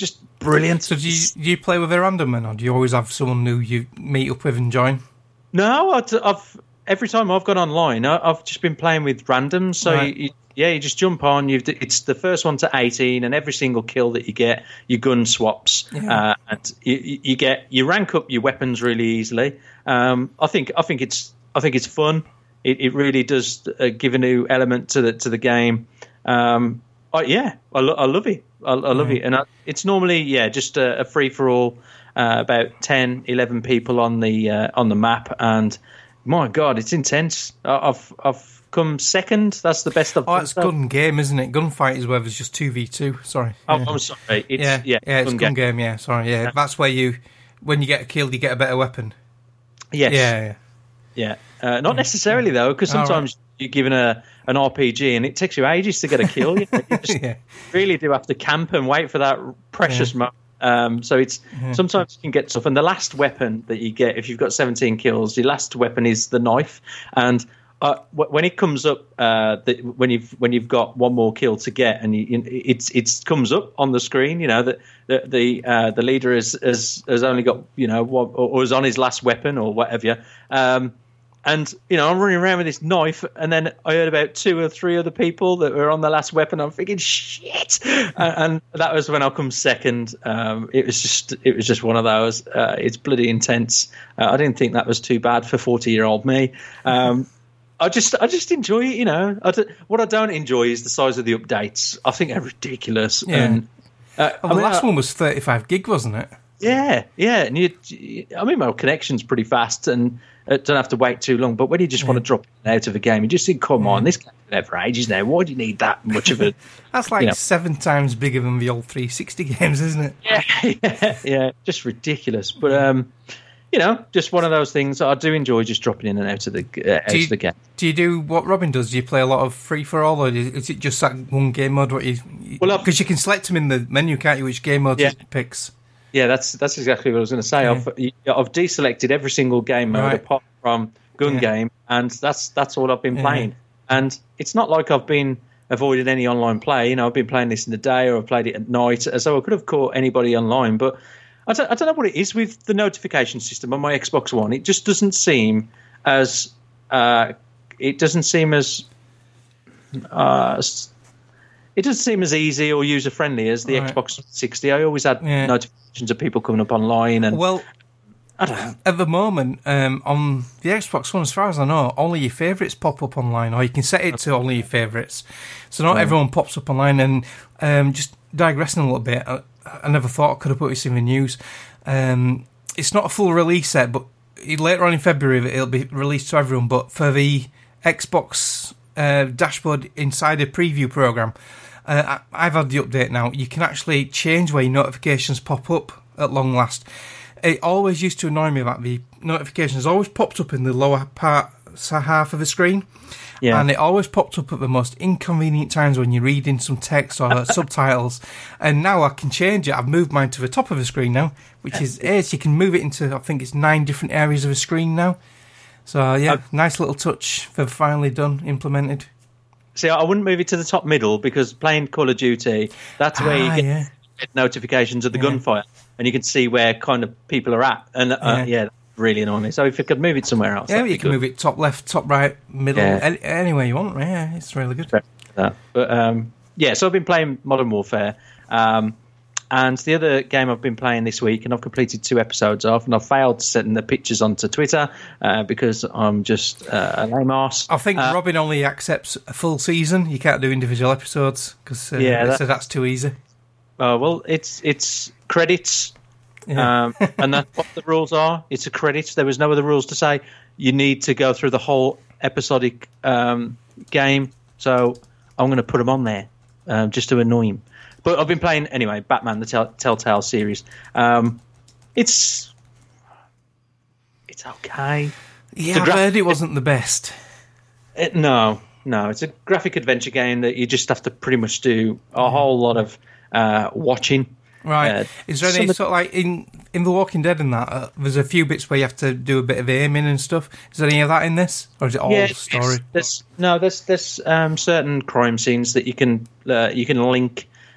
brilliant. So do you, do you play with a random man, or do you always have someone who you meet up with and join? No, I've, I've every time I've gone online, I, I've just been playing with randoms. So Right. you, yeah, you just jump on. You've it's the first one to eighteen, and every single kill that you get, your gun swaps, Yeah. uh, and you, you get you rank up your weapons really easily. Um, I think I think it's I think it's fun. It, it really does uh, give a new element to the to the game. Um, I, yeah, I, lo- I love it. I, I love Yeah. it, and I, it's normally yeah just a, a free for all. Uh, about ten, eleven people on the uh, on the map, and my God, it's intense. I- I've I've come second. That's the best I've Oh, done. it's gun game, isn't it? Gunfight is where there's just two v two. Sorry. Oh, Yeah. I'm sorry. It's, yeah, yeah, yeah, it's gun gun game. game. Yeah, sorry. Yeah, that's where you, when you get killed, you get a better weapon. Yes. Yeah, Yeah. Uh, not necessarily though, because All right. sometimes you're given a an R P G and it takes you ages to get a kill. You, know, you just yeah. really do have to camp and wait for that precious Yeah. moment. Um, so it's Yeah. sometimes you can get stuff. And the last weapon that you get, if you've got seventeen kills, your last weapon is the knife. And uh, w- when it comes up, uh, the, when you've when you've got one more kill to get, and you, you, it's it's comes up on the screen, you know that the the uh, the leader has, has has only got you know one, or, or is on his last weapon or whatever. Um, And, you know, I'm running around with this knife, and then I heard about two or three other people that were on the last weapon. I'm thinking, shit! and, and that was when I come second. Um, it was just it was just one of those. Uh, it's bloody intense. Uh, I didn't think that was too bad for forty-year-old me. Um, I just I just enjoy it, you know. I d- what I don't enjoy is the size of the updates. I think they're ridiculous. Yeah. And, uh, Oh, I the mean, last I- one was thirty-five gig, wasn't it? yeah, yeah, and you, I mean, my connection's pretty fast, and uh, don't have to wait too long. But when you just want to drop it out of a game, you just think, "Come on, this game's been out for ages now. Why do you need that much of it?" That's like you know? seven times bigger than the old three sixty games, isn't it? Yeah, yeah, yeah, just ridiculous. But um, you know, just one of those things. I do enjoy just dropping in and out of the uh, out Do you, of the game. do you do what Robin does? Do you play a lot of free for all, or is it just that one game mode? What you? Well, because you can select them in the menu, can't you? Which game mode Yeah. it picks? Yeah, that's that's exactly what I was going to say. Yeah. I've I've deselected every single game mode Right. apart from gun Yeah. game, and that's that's all I've been Yeah. playing. And it's not like I've been avoiding any online play. You know, I've been playing this in the day or I've played it at night, so I could have caught anybody online. But I don't, I don't know what it is with the notification system on my Xbox One. It just doesn't seem as uh, it doesn't seem as uh, s- it doesn't seem as easy or user friendly as the Right. Xbox sixty. I always had Yeah. notifications of people coming up online, and Well, I don't know. at the moment, um, on the Xbox One, as far as I know, only your favourites pop up online, or you can set it to only your favourites. So not everyone pops up online. And um, just digressing a little bit, I, I never thought I could have put this in the news. Um, it's not a full release yet, but later on in February it'll be released to everyone. But for the Xbox uh, Dashboard Insider Preview program, uh, I- I've had the update now. You can actually change where your notifications pop up at long last. It always used to annoy me that the notifications always popped up in the lower part so half of the screen. Yeah. And it always popped up at the most inconvenient times when you're reading some text or subtitles. And now I can change it. I've moved mine to the top of the screen now, which is eight. You can move it into, I think it's nine different areas of the screen now. So, uh, yeah, nice little touch. They've finally done, implemented. See, I wouldn't move it to the top middle because playing Call of Duty, that's where Ah, you get yeah. notifications of the Yeah. gunfire, and you can see where kind of people are at. And uh, Yeah. yeah, really annoying me. So if you could move it somewhere else, Yeah, that'd you be can good. move it top left, top right, middle, Yeah. any, anywhere you want. Yeah, it's really good. that. But um, yeah, so I've been playing Modern Warfare, um, and the other game I've been playing this week, and I've completed two episodes of, and I've failed to send the pictures onto Twitter uh, because I'm just uh, a lame arse. I think Uh, Robin only accepts a full season. You can't do individual episodes because uh, Yeah, they that- said that's too easy. Oh well, it's it's credits, Yeah. um, and that's what the rules are. It's a credit. There was no other rules to say you need to go through the whole episodic um, game. So I'm going to put them on there um, just to annoy him. But I've been playing anyway. Batman: The Tell- Telltale series. Um, it's it's okay. Yeah, the I've gra- heard it wasn't the best. It, no, no, it's a graphic adventure game that you just have to pretty much do a whole lot of uh, watching. Right. Uh, Is there any some of- sort of like in in The Walking Dead and that? Uh, there's a few bits where you have to do a bit of aiming and stuff. Is there any of that in this, or is it all Yeah, story? There's, no, there's there's um, certain crime scenes that you can uh, you can link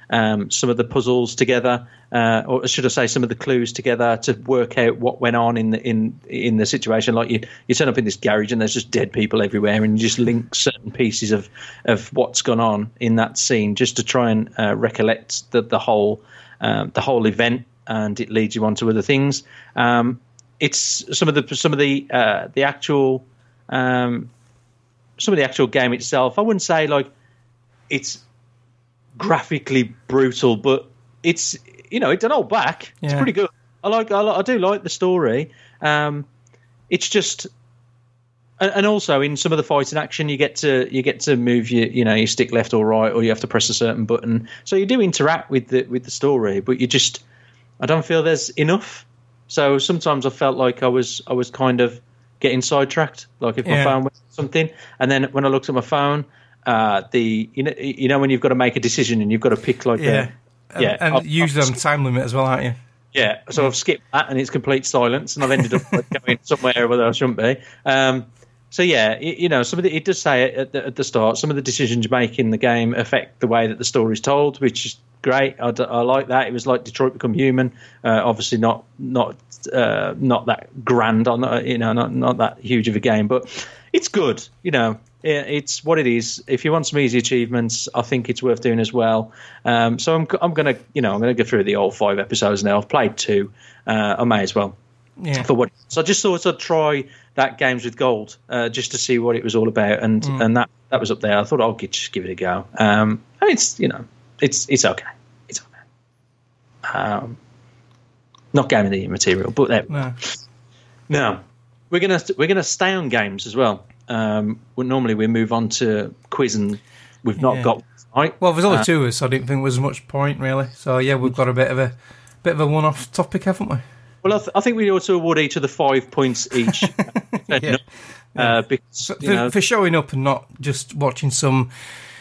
um, some of the puzzles together, uh, or should I say, some of the clues together to work out what went on in the in in the situation. Like you, you turn up in this garage and there's just dead people everywhere, and you just link certain pieces of of what's gone on in that scene just to try and uh, recollect the the whole um, the whole event, and it leads you on to other things. Um, it's some of the some of the uh, the actual um, some of the actual game itself. I wouldn't say like it's graphically brutal, but it's, you know, it don't hold back. It's Yeah. pretty good. I like, I, like, I do like the story. Um, it's just, and, and also in some of the fighting action, you get to you get to move your, you know, your stick left or right, or you have to press a certain button. So you do interact with the with the story, but you just, I don't feel there's enough. So sometimes I felt like I was I was kind of getting sidetracked. Like if my Yeah. phone was something, and then when I looked at my phone. Uh, the you know you know when you've got to make a decision and you've got to pick like Yeah. the, yeah And, and I've- usually I've on time limit as well, aren't you? yeah so I've skipped that and it's complete silence and I've ended up like, going somewhere where I shouldn't be. Um, so yeah, it, you know some of the, it does say it at the, at the start, some of the decisions you make in the game affect the way that the story's told, which is great. I, d- I like that. It was like Detroit Become Human. Uh, obviously not not uh, not that grand on the, you know not not that huge of a game, but it's good. You know. It's what it is. If you want some easy achievements, I think it's worth doing as well. Um, so I'm, I'm gonna, you know, I'm gonna go through the all five episodes now. I've played two. Uh, I may as well. Yeah. For what? So I just thought I'd try that Games with Gold uh, just to see what it was all about, and Mm. and that that was up there. I thought I'll get, just give it a go. Um, and it's you know, it's it's okay. It's okay. Um, not game of the year material, but there. No. No, we're gonna we're gonna stay on games as well. Um, well, normally we move on to quiz, and we've not Yeah. got right. Well, there's only Uh, two of us, so I didn't think there was much point really. So yeah, we've got a bit of a bit of a one-off topic, haven't we? Well, I, th- I think we ought to award each of the five points each. Yeah. uh, because For, you know, for showing up and not just watching some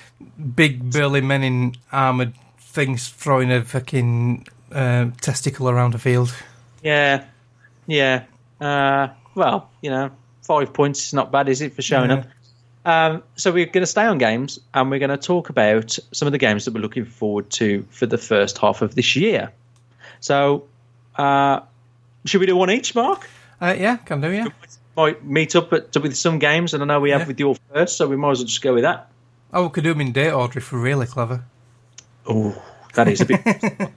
big burly men in armoured things throwing a fucking uh, testicle around a field. yeah, yeah. Uh, well, you know, five points is not bad, is it, for showing Yeah. up? Um, so we're going to stay on games, and we're going to talk about some of the games that we're looking forward to for the first half of this year. So, uh, should we do one each, Mark? Uh, yeah, can do, yeah. Might meet up at, with some games, and I know we have Yeah. with your first, so we might as well just go with that. Oh, we could do them in date order if we're really clever. Oh, that is a bit.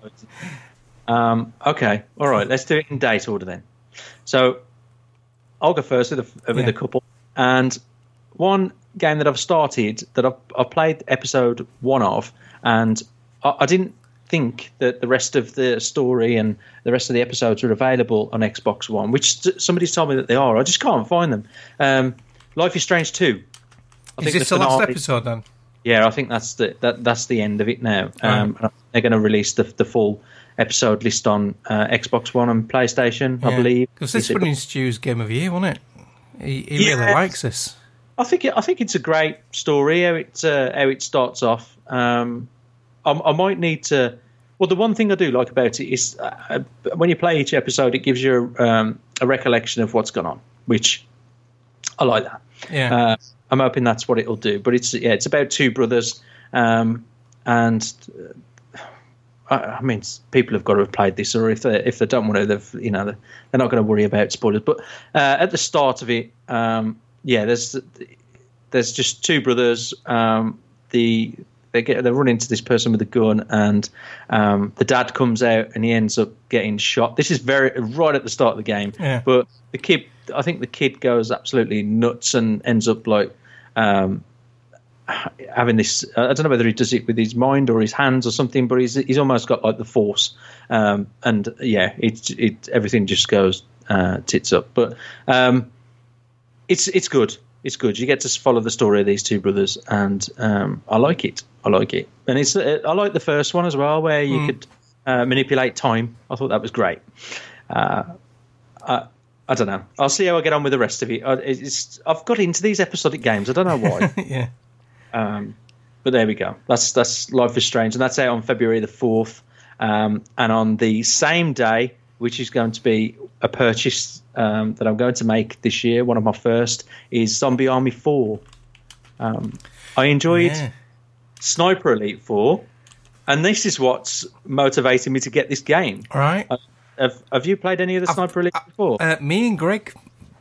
um, okay, all right, let's do it in date order then. So, I'll go first with a, with Yeah. a couple, and one game that I've started that I've, I've played episode one of, and I, I didn't think that the rest of the story and the rest of the episodes were available on Xbox One, which s- somebody's told me that they are. I just can't find them. Um, Life is Strange two. I Is this the, last finale- episode then? Yeah, I think that's the that that's the end of it now. Um, and they're going to release the the full episode list on uh, Xbox One and PlayStation, I believe. Because this Is it- was in Stu's Game of the Year, wasn't it? He, he Yeah. really likes this. I think it, I think it's a great story how it uh, how it starts off. Um, I, I might need to. Well, the one thing I do like about it is uh, when you play each episode, it gives you um, a recollection of what's gone on, which I like that. Yeah. Uh, I'm hoping that's what it'll do. But it's yeah, it's about two brothers, um, and uh, I, I mean, people have got to have played this, or if they if they don't want to, they've you know they're, they're not going to worry about spoilers. But uh, at the start of it, um, yeah, there's there's just two brothers. Um, the they get they run into this person with a gun, and um, the dad comes out and he ends up getting shot. This is very right at the start of the game, Yeah. but the kid, I think the kid goes absolutely nuts and ends up like um, having this. I don't know whether he does it with his mind or his hands or something, but he's he's almost got like the force, um, and yeah, it it everything just goes uh, tits up. But um, it's it's good. It's good. You get to follow the story of these two brothers, and um, I like it. I like it, and it's. I like the first one as well, where you Mm. could uh, manipulate time. I thought that was great. Uh, I, I don't know. I'll see how I get on with the rest of it. I, it's, I've got into these episodic games. I don't know why, yeah. um, but there we go. That's that's Life is Strange, and that's out on February the fourth. Um, and on the same day, which is going to be a purchase um, that I'm going to make this year, one of my first, is Zombie Army four. Um, I enjoyed Yeah. Sniper Elite four, and this is what's motivating me to get this game. All right. Uh, have Have you played any of the Sniper Elite before? Uh, me and Greg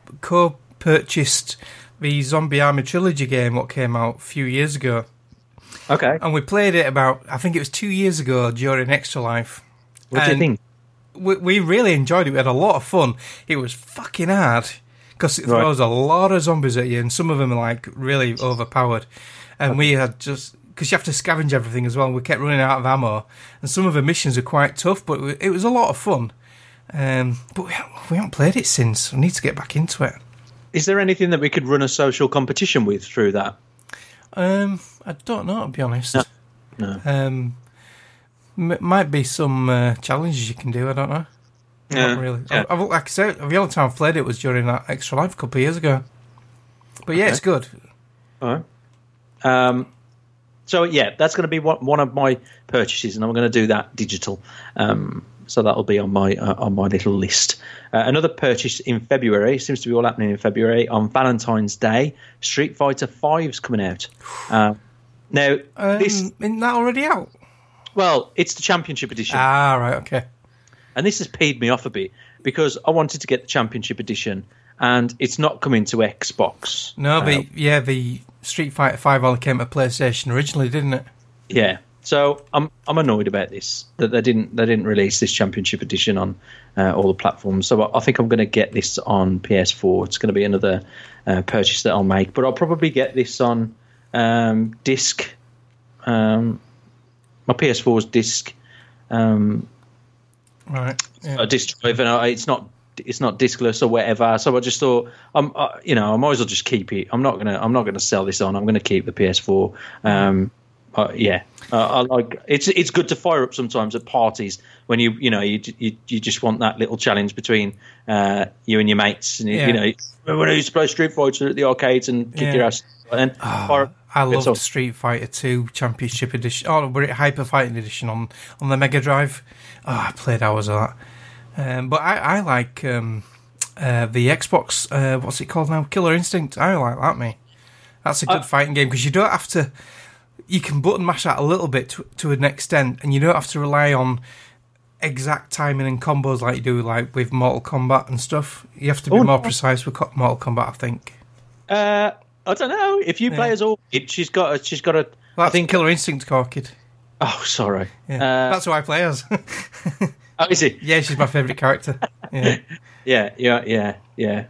co-purchased the Zombie Army Trilogy game, what came out a few years ago. Okay. And we played it about, I think it was two years ago during Extra Life. What do you think? We, we really enjoyed it. We had a lot of fun. It was fucking hard because it Right. throws a lot of zombies at you, and some of them are like really overpowered. And we had just, because you have to scavenge everything as well, and we kept running out of ammo. And some of the missions are quite tough, but it was a lot of fun. Um, but we haven't, we haven't played it since. I need to get back into it. Is there anything that we could run a social competition with through that? Um, I don't know, to be honest. No. No. Um, m- might be some uh, challenges you can do. I don't know. Yeah. Not really. Yeah. I, I, like I said, the only time I played it was during that Extra Life a couple of years ago. But yeah, Okay. it's good. All right. Um, so yeah, that's going to be one, one of my purchases, and I'm going to do that digital. Um, so that'll be on my uh, on my little list. Uh, another purchase in February, seems to be all happening in February. On Valentine's Day, Street Fighter V's coming out. Uh, now, Um, this isn't that already out? well, it's the Championship Edition. Ah, right, okay. And this has peed me off a bit because I wanted to get the Championship Edition, and it's not coming to Xbox. No, Uh, but yeah, the Street Fighter Five only came to PlayStation originally, didn't it? Yeah, so I'm I'm annoyed about this that they didn't they didn't release this Championship Edition on uh, all the platforms. So I, I think I'm going to get this on P S four. It's going to be another uh, purchase that I'll make, but I'll probably get this on um, disc. Um, my P S four's disc. Um, Right. Yeah. a disc drive, and I, it's not it's not discless or whatever. So I just thought, I'm uh, you know I might as well just keep it. I'm not gonna I'm not gonna sell this on. I'm gonna keep the P S four. Um, uh, yeah, uh, I like it's it's good to fire up sometimes at parties when you you know you you, you just want that little challenge between uh, you and your mates, and you, Yeah. you know remember when I used to play Street Fighter at the arcades and kick Yeah. your ass. And fire up- I loved so- Street Fighter Two Championship Edition. Oh, were it Hyper Fighting Edition on, on the Mega Drive? Oh, I played hours of that. Um, but I, I like um, uh, the Xbox. Uh, what's it called now? Killer Instinct. I like that, me. That's a good I- fighting game because you don't have to. You can button mash that a little bit to, to an extent, and you don't have to rely on exact timing and combos like you do like with Mortal Kombat and stuff. You have to be Oh, more no. precise with co- Mortal Kombat, I think. Uh, I don't know if you play Yeah. as Orchid. She's got a, she's got a. Well, I that's think. Killer Instinct, Orchid. Oh, sorry. Yeah. Uh, That's who I play as. oh, is it? Yeah, she's my favourite character. Yeah, Yeah, yeah, yeah, yeah.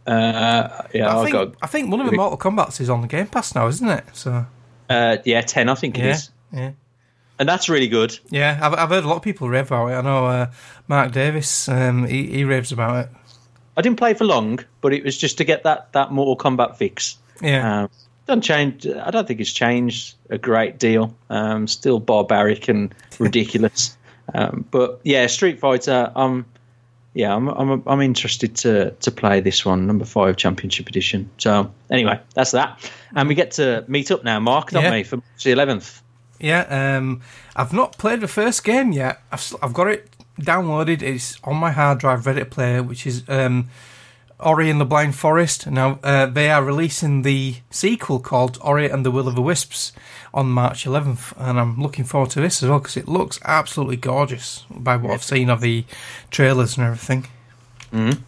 Uh, yeah, I I've think got. I think one of the Mortal Kombat's is on the Game Pass now, isn't it? So Uh, yeah, ten. I think it yeah, is, yeah, and that's really good. yeah. I've I've heard a lot of people rave about it. I know uh, Mark Davis. Um, he, he raves about it. I didn't play for long, but it was just to get that that Mortal Kombat fix. Yeah, Um, doesn't change. I don't think it's changed a great deal. Um, still barbaric and ridiculous. um, but yeah, Street Fighter. Um, yeah, I'm I'm I'm interested to to play this one, number five Championship Edition. So anyway, that's that, and we get to meet up now, Mark, don't Yeah. we, for March the eleventh? yeah. Um, I've not played the first game yet. I've s- I've got it downloaded. It's on my hard drive, ready to play. Which is um, Ori and the Blind Forest. Now uh, they are releasing the sequel called Ori and the Will of the Wisps on March eleventh, and I'm looking forward to this as well because it looks absolutely gorgeous by what I've seen of the trailers and everything. Mm-hmm.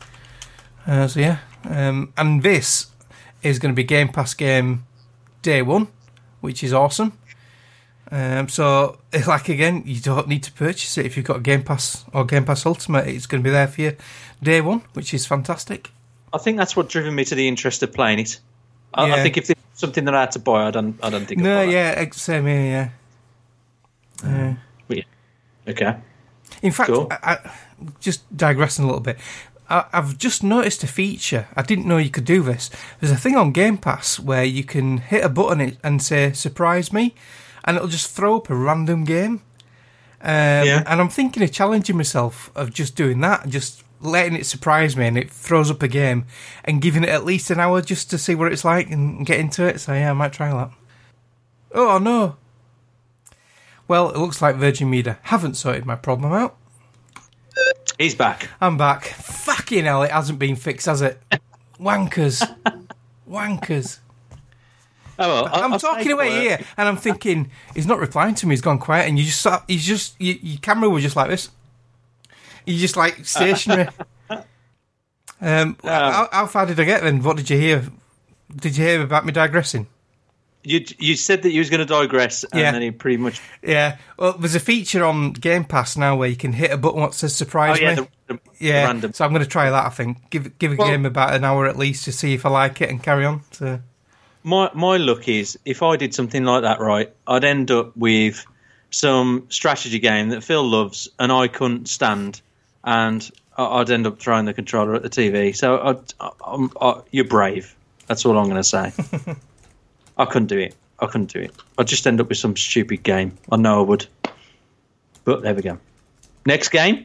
Uh, so yeah, um, and this is going to be Game Pass game day one, which is awesome. Um, so, like again, you don't need to purchase it if you've got Game Pass or Game Pass Ultimate. It's going to be there for you day one, which is fantastic. I think that's what driven me to the interest of playing it. I, Yeah. I think if it's something that I had to buy, I don't. I don't think. I'd No, buy that. yeah, ex- same here, yeah. Uh, But yeah. Okay. in fact, Cool. I, I, just digressing a little bit, I, I've just noticed a feature. I didn't know you could do this. There's a thing on Game Pass where you can hit a button and say "surprise me," and it'll just throw up a random game. Um, Yeah. And I'm thinking of challenging myself of just doing that, just letting it surprise me, and it throws up a game, and giving it at least an hour just to see what it's like and get into it. So yeah, I might try that. Oh no! Well, it looks like Virgin Media haven't sorted my problem out. He's back. I'm back. Fucking hell, it hasn't been fixed, has it? Wankers. Wankers. Oh, well, I'm I'll talking stay away quiet. here, and I'm thinking he's not replying to me. He's gone quiet, and you just sat, he's just you, your camera was just like this. You just like stationary. um, how, how far did I get then? What did you hear? Did you hear about me digressing? You you said that you was going to digress, and Yeah. then he pretty much. Yeah. Well, there's a feature on Game Pass now where you can hit a button that says surprise Oh yeah, me. the, the, yeah. the random. So I'm going to try that. I think give give a Well- game about an hour at least to see if I like it and carry on. So. My my luck is if I did something like that right, I'd end up with some strategy game that Phil loves and I couldn't stand, and I- I'd end up throwing the controller at the T V. So I'd, I, I'm, I, you're brave. That's all I'm going to say. I couldn't do it. I couldn't do it. I'd just end up with some stupid game. I know I would. But there we go. Next game.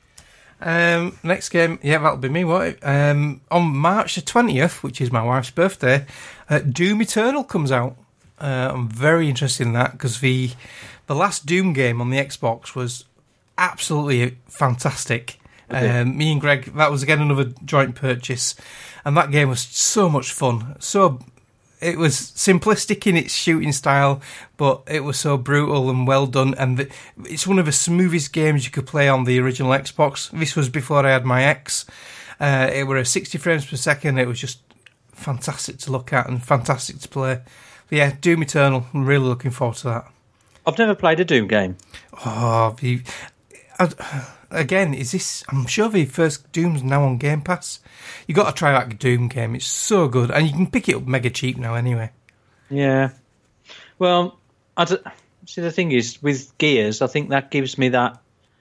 Um, next game, yeah, that'll be me. What? Um, on March the twentieth, which is my wife's birthday, uh, Doom Eternal comes out. Uh, I'm very interested in that because the the last Doom game on the Xbox was absolutely fantastic. Um, me and Greg, that was again another joint purchase, and that game was so much fun. So it was simplistic in its shooting style, but it was so brutal and well done. And the, it's one of the smoothest games you could play on the original Xbox. This was before I had my X. Uh, it were sixty frames per second. It was just fantastic to look at and fantastic to play. But yeah, Doom Eternal. I'm really looking forward to that. I've never played a Doom game. Oh, the, I, again, is this? I'm sure the first Doom's now on Game Pass. You got to try that Doom game. It's so good, and you can pick it up mega cheap now anyway. Yeah. Well, I d- see. The thing is, with Gears, I think that gives me that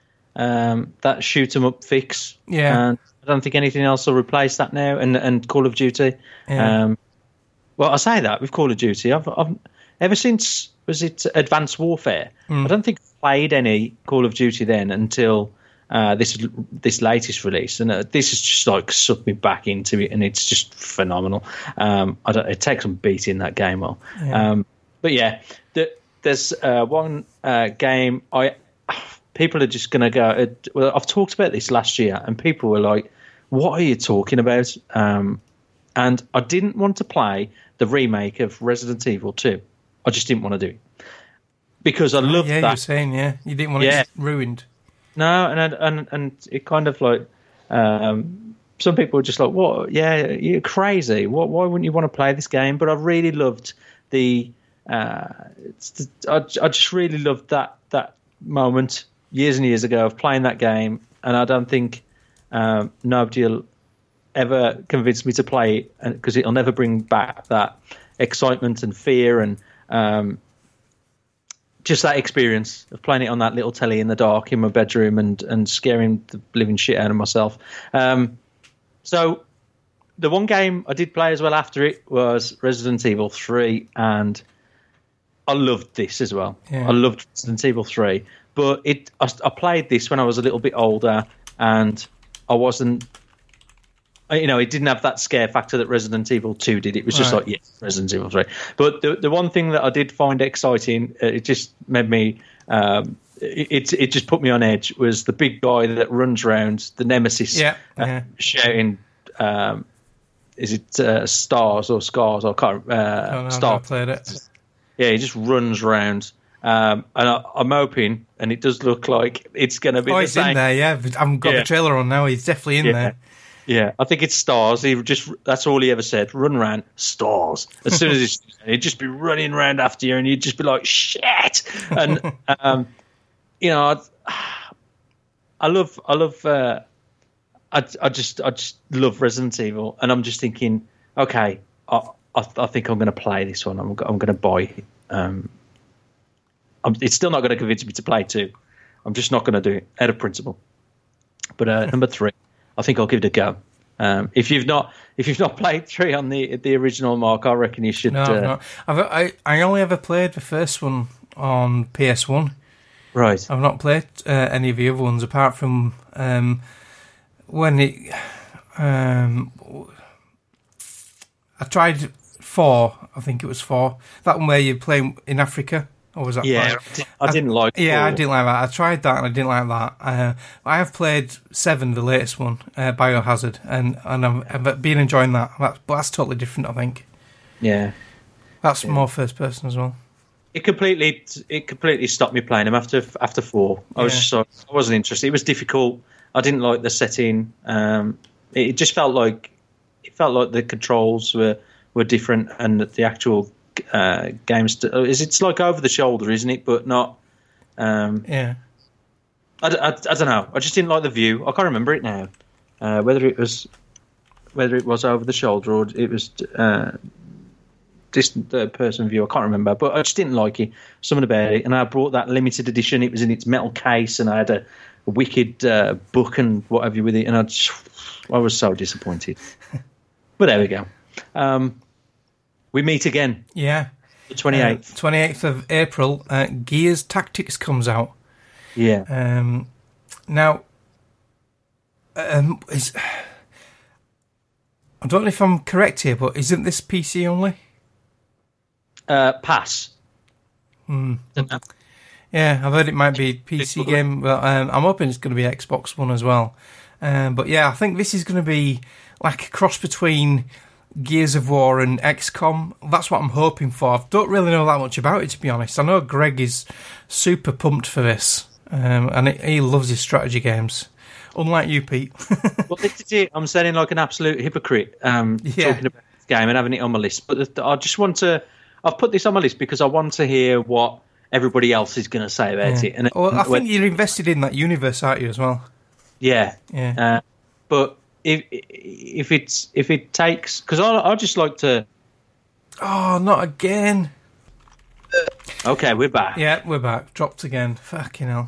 um, that shoot 'em up fix. Yeah. And I don't think anything else will replace that now. And and Call of Duty. Yeah. Um, well, I say that with Call of Duty, I've, I've ever since was it Advanced Warfare. Mm. I don't think I played any Call of Duty then until. Uh, this this latest release, and uh, this has just like sucked me back into it, and it's just phenomenal. Um, I don't, it takes some beating that game well, Yeah. um, but yeah, the, there's uh, one uh, game I people are just going to go. Uh, well, I've talked about this last year, and people were like, "What are you talking about?" Um, and I didn't want to play the remake of Resident Evil two. I just didn't want to do it because I loved yeah, that. you're saying yeah, you didn't want Yeah. it ruined. No, and and and it kind of like um, some people were just like, "What? Yeah, you're crazy. What? Why wouldn't you want to play this game?" But I really loved the. Uh, it's the I, I just really loved that that moment years and years ago of playing that game, and I don't think um, nobody will ever convince me to play it because it'll never bring back that excitement and fear and. Um, Just that experience of playing it on that little telly in the dark in my bedroom and, and scaring the living shit out of myself. Um, so the one game I did play as well after it was Resident Evil three, and I loved this as well. Yeah. I loved Resident Evil three, but it I, I played this when I was a little bit older, and I wasn't. You know, it didn't have that scare factor that Resident Evil two did. It was just Right. like, yes, Resident Evil three. But the the one thing that I did find exciting, uh, it just made me, um, it, it it just put me on edge, was the big guy that runs around, the Nemesis, Yeah, uh, yeah. shouting, um, is it uh, stars or scars? I can't, I don't know, uh, I've stars. never played it. Yeah, he just runs around. Um, and I, I'm hoping, and it does look like it's going to be Oh, the he's same. in there, yeah. I've got Yeah. the trailer on now. He's definitely in Yeah. there. Yeah, I think it's stars. He just that's all he ever said. Run around, stars. As soon as he's, he'd just be running around after you, and you'd just be like, shit. And um, you know, I, I love, I love, uh, I, I just, I just love Resident Evil, and I'm just thinking, okay, I, I, I think I'm going to play this one. I'm, I'm going to buy it. Um, I'm, it's still not going to convince me to play two. I'm just not going to do it out of principle. But uh, number three. I think I'll give it a go. Um, if you've not, if you've not played three on the the original, Mark, I reckon you should. No, uh, no. I've, I I only ever played the first one on P S one. Right. I've not played uh, any of the other ones apart from um, when it. Um, I tried four. I think it was four. That one where you play in Africa. Or was that Yeah, five? I didn't like Yeah, I four. didn't like that. I tried that and I didn't like that. Uh, I have played seven, the latest one, uh, Biohazard, and and I've, I've been enjoying that. That's, but that's totally different, I think. Yeah. That's Yeah. more first person as well. It completely, it completely stopped me playing them after after four. I was Yeah. just, like, I wasn't interested. It was difficult. I didn't like the setting. Um, it, it just felt like, it felt like the controls were, were different, and the actual uh, games. Is it's like over the shoulder, isn't it? But not. Um, Yeah. I, I, I don't know. I just didn't like the view. I can't remember it now. Uh, whether it was whether it was over the shoulder or it was uh, distant third person view. I can't remember, but I just didn't like it. Something about it. And I brought that limited edition. It was in its metal case, and I had a, a wicked uh, book and whatever with it. And I just, I was so disappointed. But there we go. Um, we meet again. Yeah. The twenty-eighth. Uh, twenty-eighth of April, uh, Gears Tactics comes out. Yeah. Um, now, um, is, I don't know if I'm correct here, but isn't this P C only? Uh, pass. Hmm. Yeah, I've heard it might be P C game, but um, I'm hoping it's going to be Xbox One as well. Um, but yeah, I think this is going to be like a cross between Gears of War and X COM. That's what I'm hoping for. I don't really know that much about it, to be honest. I know Greg is super pumped for this, um, and he loves his strategy games. Unlike you, Pete. Well, this is it. I'm sounding like an absolute hypocrite um, Yeah. talking about this game and having it on my list. But I just want to... I've put this on my list because I want to hear what everybody else is going to say about Yeah. it. And Well, I when- think you're invested in that universe, aren't you, as well? Yeah. Yeah. Uh, but if if it's if it takes... Because I I just like to... Oh, not again. Okay, we're back. Yeah, we're back. Dropped again. Fucking hell.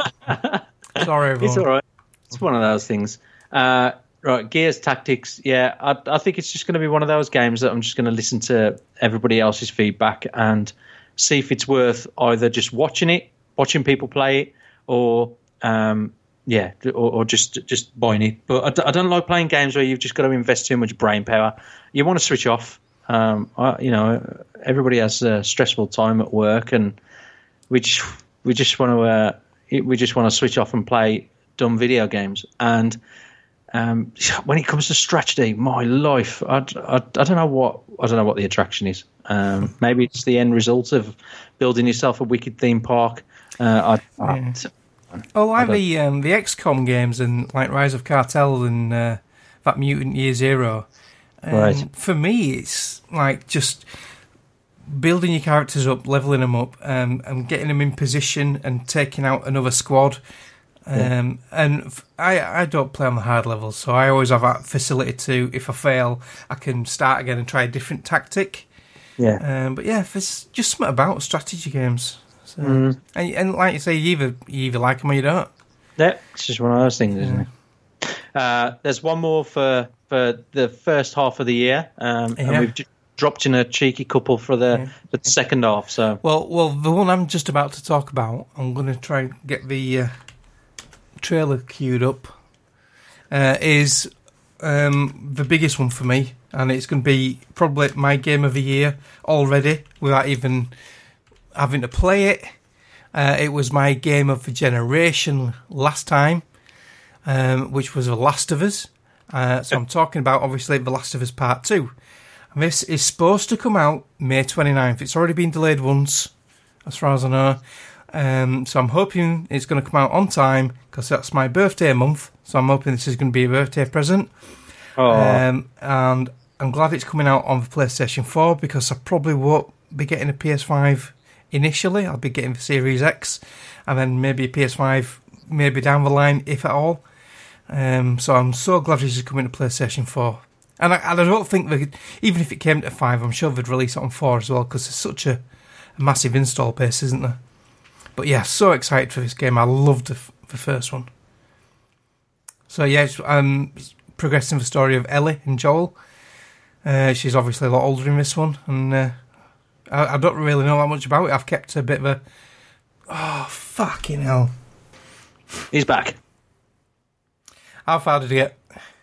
Sorry, everyone. It's all right. It's one of those things. Uh, right, Gears Tactics. Yeah, I, I think it's just going to be one of those games that I'm just going to listen to everybody else's feedback and see if it's worth either just watching it, watching people play it, or um, yeah, or, or just just buying it. But I, d- I don't like playing games where you've just got to invest too much brain power. You want to switch off. Um, I, you know, everybody has a stressful time at work, and we just we just want to uh, we just want to switch off and play dumb video games. And um, when it comes to strategy, my life, I, I, I don't know what I don't know what the attraction is. Um, maybe it's the end result of building yourself a wicked theme park. Uh, I, I, Oh, like I don't- the um, the X COM games and like Rise of Cartel and uh, that Mutant Year Zero. Um, Right. For me, it's like just building your characters up, leveling them up, um, and getting them in position and taking out another squad. Um, Yeah. And f- I I don't play on the hard levels, so I always have that facility to, if I fail, I can start again and try a different tactic. Yeah. Um, but yeah, there's just something about strategy games. So, Mm. and, and like you say, you either you either like them or you don't. Yeah, it's just one of those things, isn't it? Uh, there's one more for, for the first half of the year, um, Yeah. and we've just dropped in a cheeky couple for the, for the second half. So Well, well, the one I'm just about to talk about, I'm going to try and get the uh, trailer queued up, uh, is um, the biggest one for me, and it's going to be probably my game of the year already, without even having to play it. Uh, it was my game of the generation last time, um, which was The Last of Us. Uh, so I'm talking about, obviously, The Last of Us Part two. And this is supposed to come out May twenty-ninth. It's already been delayed once, as far as I know. Um, so I'm hoping it's going to come out on time, because that's my birthday month. So I'm hoping this is going to be a birthday present. Um, and I'm glad it's coming out on the PlayStation four, because I probably won't be getting a P S five initially. I'll be getting the Series X, and then maybe a P S five maybe down the line, if at all. Um, so I'm so glad this is coming to PlayStation four. And I, and I don't think that, even if it came to five, I'm sure they'd release it on four as well, because there's such a, a massive install base, isn't there? But yeah, so excited for this game. I loved the, f- the first one. So yeah, it's, um, it's progressing the story of Ellie and Joel. Uh, she's obviously a lot older in this one, and uh, I, I don't really know that much about it. I've kept a bit of a... Oh, fucking hell. he's back. How far did he get?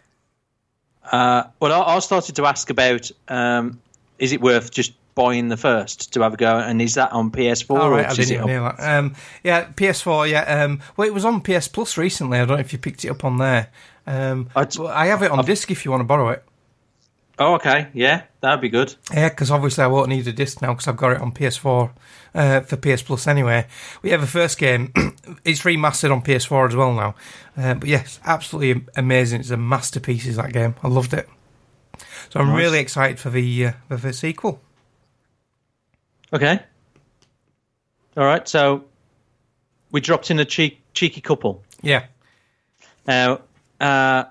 Uh, well, I, I started to ask about um, is it worth just buying the first to have a go, and is that on P S four? All right, or I is didn't it even on- know that. Um, yeah, P S four, yeah. Um, well, it was on P S Plus recently. I don't know if you picked it up on there. Um, I- but I have it on disc if you want to borrow it. Oh, okay. Yeah, that'd be good. Yeah, because obviously I won't need a disc now because I've got it on P S four uh, for P S Plus anyway. We have the first game. It's remastered on P S four as well now. Uh, but yes, absolutely amazing. It's a masterpiece, is that game. I loved it. So I'm Nice. really excited for the uh, for the sequel. Okay. All right. So we dropped in a cheek, cheeky couple. Yeah. Now, uh,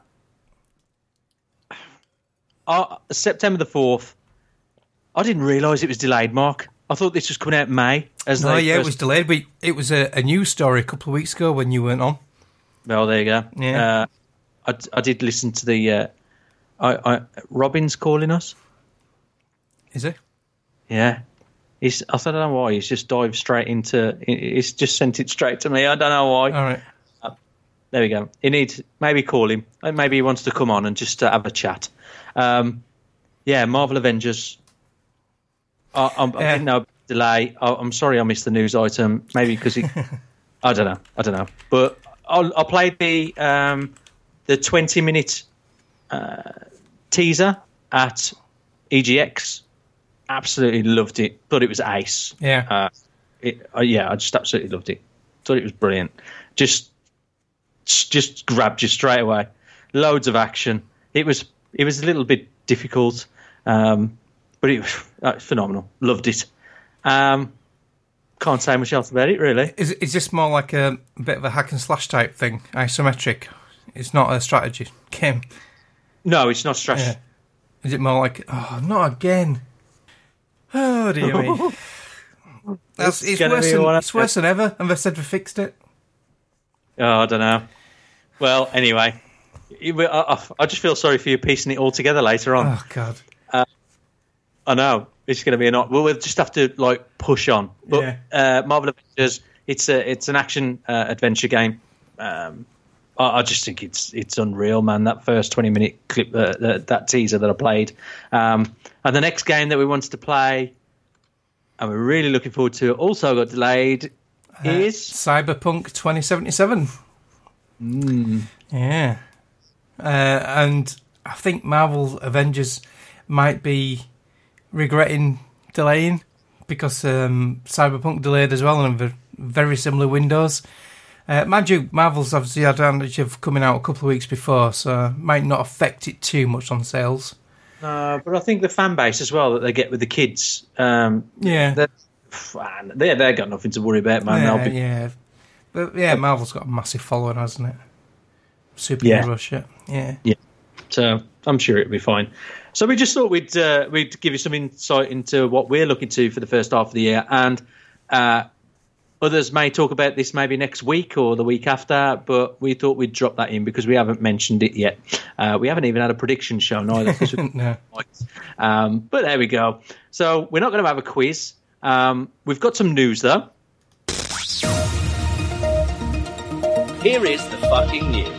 uh, September the fourth. I didn't realise it was delayed, Mark. I thought this was coming out in May. As No, they yeah, it first- was delayed, but it was a, a news story a couple of weeks ago when you weren't on. Well, there you go. Yeah. Uh, I, I did listen to the. Uh, I, I, Robin's calling us. Is it? Yeah. He's, I don't know why. He's just dived straight into. He's just sent it straight to me. I don't know why. All right. Uh, there we go. He needs maybe call him. Uh, Maybe he wants to come on and just uh, have a chat. Um, yeah, Marvel Avengers. I, I'm, I Yeah. didn't know about the delay. I, I'm sorry I missed the news item. Maybe because he. I don't know. I don't know. But I'll, I played the um, the twenty minute uh, teaser at E G X. Absolutely loved it. Thought it was ace. Yeah. Uh, it, uh, yeah, I just absolutely loved it. Thought it was brilliant. Just, just grabbed you straight away. Loads of action. It was, it was a little bit difficult, um, but it was uh, phenomenal. Loved it. Um, can't say much else about it, really. Is is this more like a bit of a hack and slash type thing, isometric? It's not a strategy game. No, it's not strategy. Yeah. Is it more like, oh, not again? Oh dear me. That's, It's it's gonna worse be than one it's of- worse than ever, and they said they fixed it. Oh, I don't know. Well, anyway, it- I, I- I just feel sorry for you piecing it all together later on. Oh god. I know it's going to be a not. Well, we'll just have to like push on. But Yeah. uh, Marvel Avengers, it's a it's an action uh, adventure game. Um, I, I just think it's it's unreal, man. That first twenty minute clip, uh, that, that teaser that I played, um, and the next game that we wanted to play, and we're really looking forward to, also got delayed. Uh, is Cyberpunk twenty seventy-seven. Mm. Yeah. Uh, and I think Marvel Avengers might be regretting delaying because um, Cyberpunk delayed as well and v- very similar windows. Uh, mind you, Marvel's obviously had the advantage of coming out a couple of weeks before, so might not affect it too much on sales. Uh, but I think the fan base as well that they get with the kids, um, Yeah. that they they got nothing to worry about, man. yeah, They'll be, yeah. But yeah, Marvel's got a massive following, hasn't it? Yeah. Superhero shit. Yeah. Yeah, so I'm sure it'll be fine. So we just thought we'd uh, we'd give you some insight into what we're looking to for the first half of the year, and uh, others may talk about this maybe next week or the week after. But we thought we'd drop that in because we haven't mentioned it yet. Uh, we haven't even had a prediction show neither. 'cause we- No. um, but there we go. So we're not going to have a quiz. Um, we've got some news though. Here is the fucking news.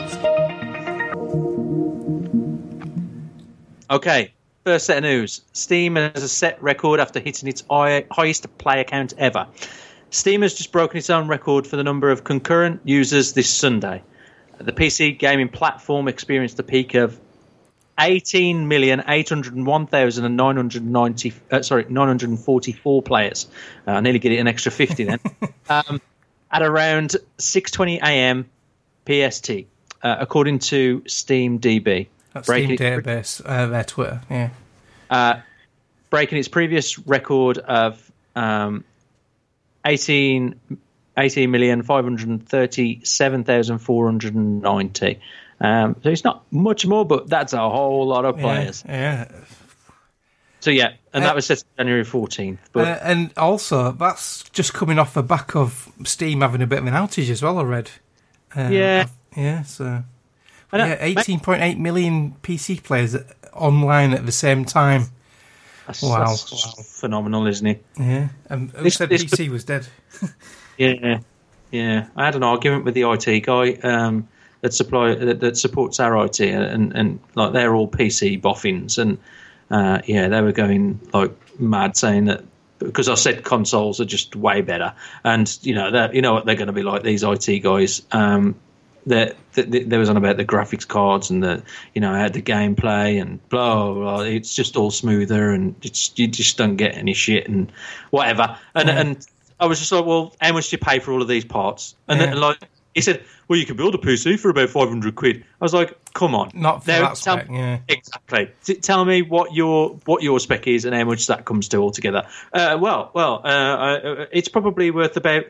Okay, first set of news. Steam has a set record after hitting its high, highest player count ever. Steam has just broken its own record for the number of concurrent users this Sunday. The P C gaming platform experienced a peak of eighteen million eight hundred one thousand nine hundred ninety, uh, sorry, nine hundred forty-four players. Uh, I nearly get it an extra fifty then. um, at around six twenty a.m. P S T, uh, according to Steam D B. That's Breaking- Steam database, uh, their Twitter, yeah. Uh, breaking its previous record of um, eighteen, eighteen million five hundred thirty-seven thousand four hundred ninety. Um, so it's not much more, but that's a whole lot of players. Yeah. yeah. So yeah, and Uh, that was set January fourteenth. But Uh, and also, that's just coming off the back of Steam having a bit of an outage as well, I read. Um, Yeah. Yeah, so... I know, Yeah, eighteen point eight million P C players online at the same time. that's, Wow. that's phenomenal, isn't it? Yeah. And who This- said this P C was dead? Yeah, yeah. I had an argument with the I T guy um, that supply that, that supports our I T, and, and like they're all P C boffins, and uh, yeah, they were going like mad saying that because I said consoles are just way better, and you know that you know what they're going to be like these I T guys. Um, that the, there was on about the graphics cards and the you know how the gameplay and blah blah blah. It's just all smoother and it's you just don't get any shit and whatever. And Yeah. and I was just like, well, how much do you pay for all of these parts? And Yeah. then like he said, well, you can build a P C for about five hundred quid. I was like, come on, Not for Now, that tell- spec, yeah. Exactly. T- tell me what your what your spec is and how much that comes to altogether. Uh, well, well, uh, uh, it's probably worth about.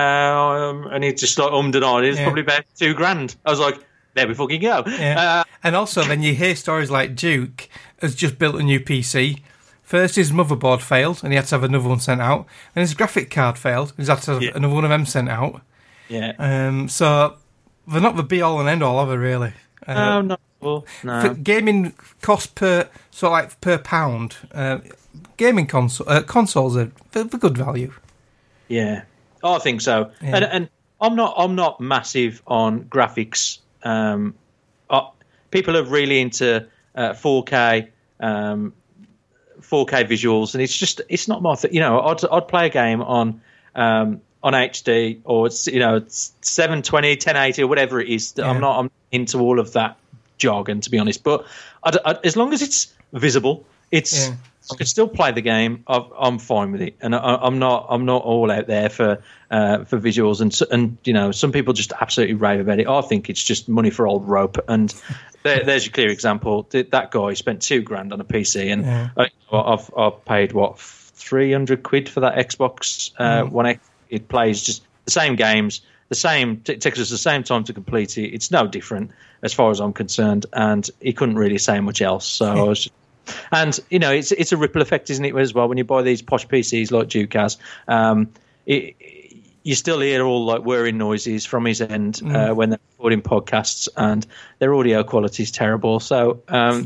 Um, and he just like ummed and on. It's Yeah. probably about two grand. I was like, there we fucking go. Yeah. Uh, and also, then you hear stories like Duke has just built a new P C. First, his motherboard failed, and he had to have another one sent out. And his graphic card failed, he's had to have Yeah. another one of them sent out. yeah. Um, so they're not the be all and end all of it, really. Uh, no, not well, no. for gaming cost per so like per pound. Uh, gaming console uh, consoles are for, for good value. Yeah, I think so. Yeah. And and I'm not I'm not massive on graphics. Um, uh, people are really into uh, four K, um, four K visuals, and it's just it's not my th- you know I'd I'd play a game on um, on H D or it's you know it's seven twenty, ten eighty or whatever it is. Yeah. I'm not I'm into all of that jargon, to be honest. But I, I, as long as it's visible, it's. Yeah. I can still play the game. I've, I'm fine with it, and I, I'm not. I'm not all out there for uh, for visuals, and s- and you know, some people just absolutely rave about it. I think it's just money for old rope, and there, there's your clear example. Th- That guy spent two grand on a P C, and Yeah. I, I've I've paid what three hundred quid for that Xbox uh, Mm. One X. It plays just the same games, the same. It takes us the same time to complete it. It's no different as far as I'm concerned, and he couldn't really say much else. So I was just. And you know, it's it's a ripple effect, isn't it? As well, when you buy these posh P Cs like Duke has, um, it, you still hear all like whirring noises from his end uh, Mm. when they're recording podcasts, and their audio quality is terrible. So, um,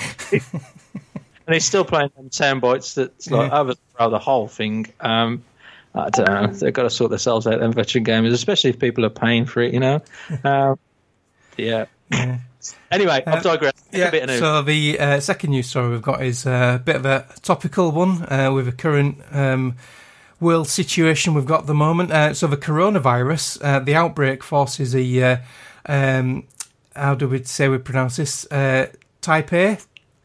and he's still playing them sound bites that's like Yeah. overthrow the whole thing. Um, I don't know. They've got to sort themselves out, them veteran gamers, especially if people are paying for it. You know, um, yeah. Yeah. Anyway, I've digressed. Take Yeah, a bit of news. so the uh, second news story we've got is a bit of a topical one uh, with a current um, world situation we've got at the moment. Uh, so the coronavirus, uh, the outbreak forces a, uh, um, how do we say we pronounce this, uh, Type A?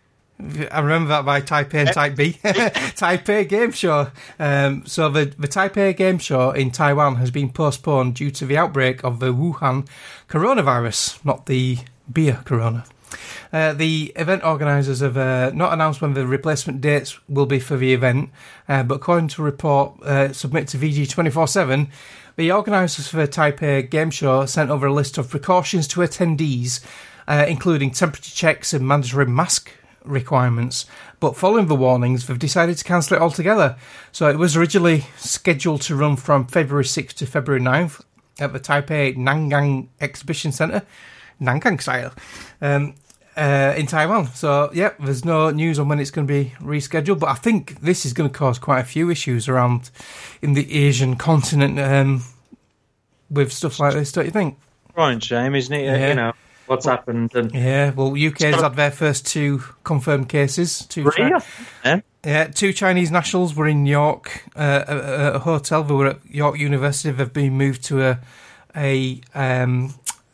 I remember that by Type A and Type B. Type A game show. Um, so the, the Type A game show in Taiwan has been postponed due to the outbreak of the Wuhan coronavirus, not the beer corona. Uh, the event organisers have uh, not announced when the replacement dates will be for the event, uh, but according to a report uh, submitted to V G twenty-four seven, the organisers for the Type A game show sent over a list of precautions to attendees, uh, including temperature checks and mandatory mask requirements, but following the warnings they've decided to cancel it altogether. So it was originally scheduled to run from February sixth to February ninth at the Taipei Nangang Exhibition Centre, Nangang style, um, uh, in Taiwan. So yeah, there's no news on when it's going to be rescheduled, but I think this is going to cause quite a few issues around in the Asian continent um, with stuff like this, don't you think? Crying shame, isn't it? Yeah. You know what's happened. And Yeah, well, U K's had their first two confirmed cases. Two Three, I think, yeah. Yeah, two Chinese nationals were in York, uh, at a, a hotel. They were at York University. They've been moved to a a um,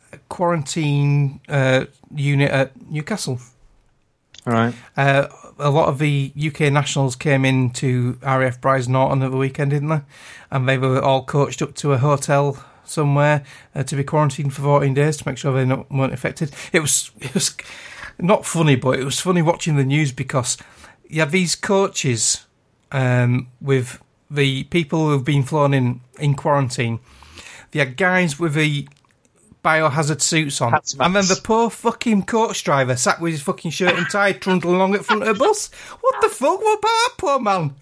quarantine uh, unit at Newcastle. All right. Uh, a lot of the U K nationals came into R A F Brize Norton at the weekend, didn't they? And they were all coached up to a hotel somewhere uh, to be quarantined for fourteen days to make sure they not, weren't affected. It was it was not funny, but it was funny watching the news because you have these coaches um, with the people who've been flown in in quarantine. They had guys with the biohazard suits on, Hats, and then mats. the poor fucking coach driver sat with his fucking shirt and tie trundling along at front of the bus. What the fuck? What about that poor man?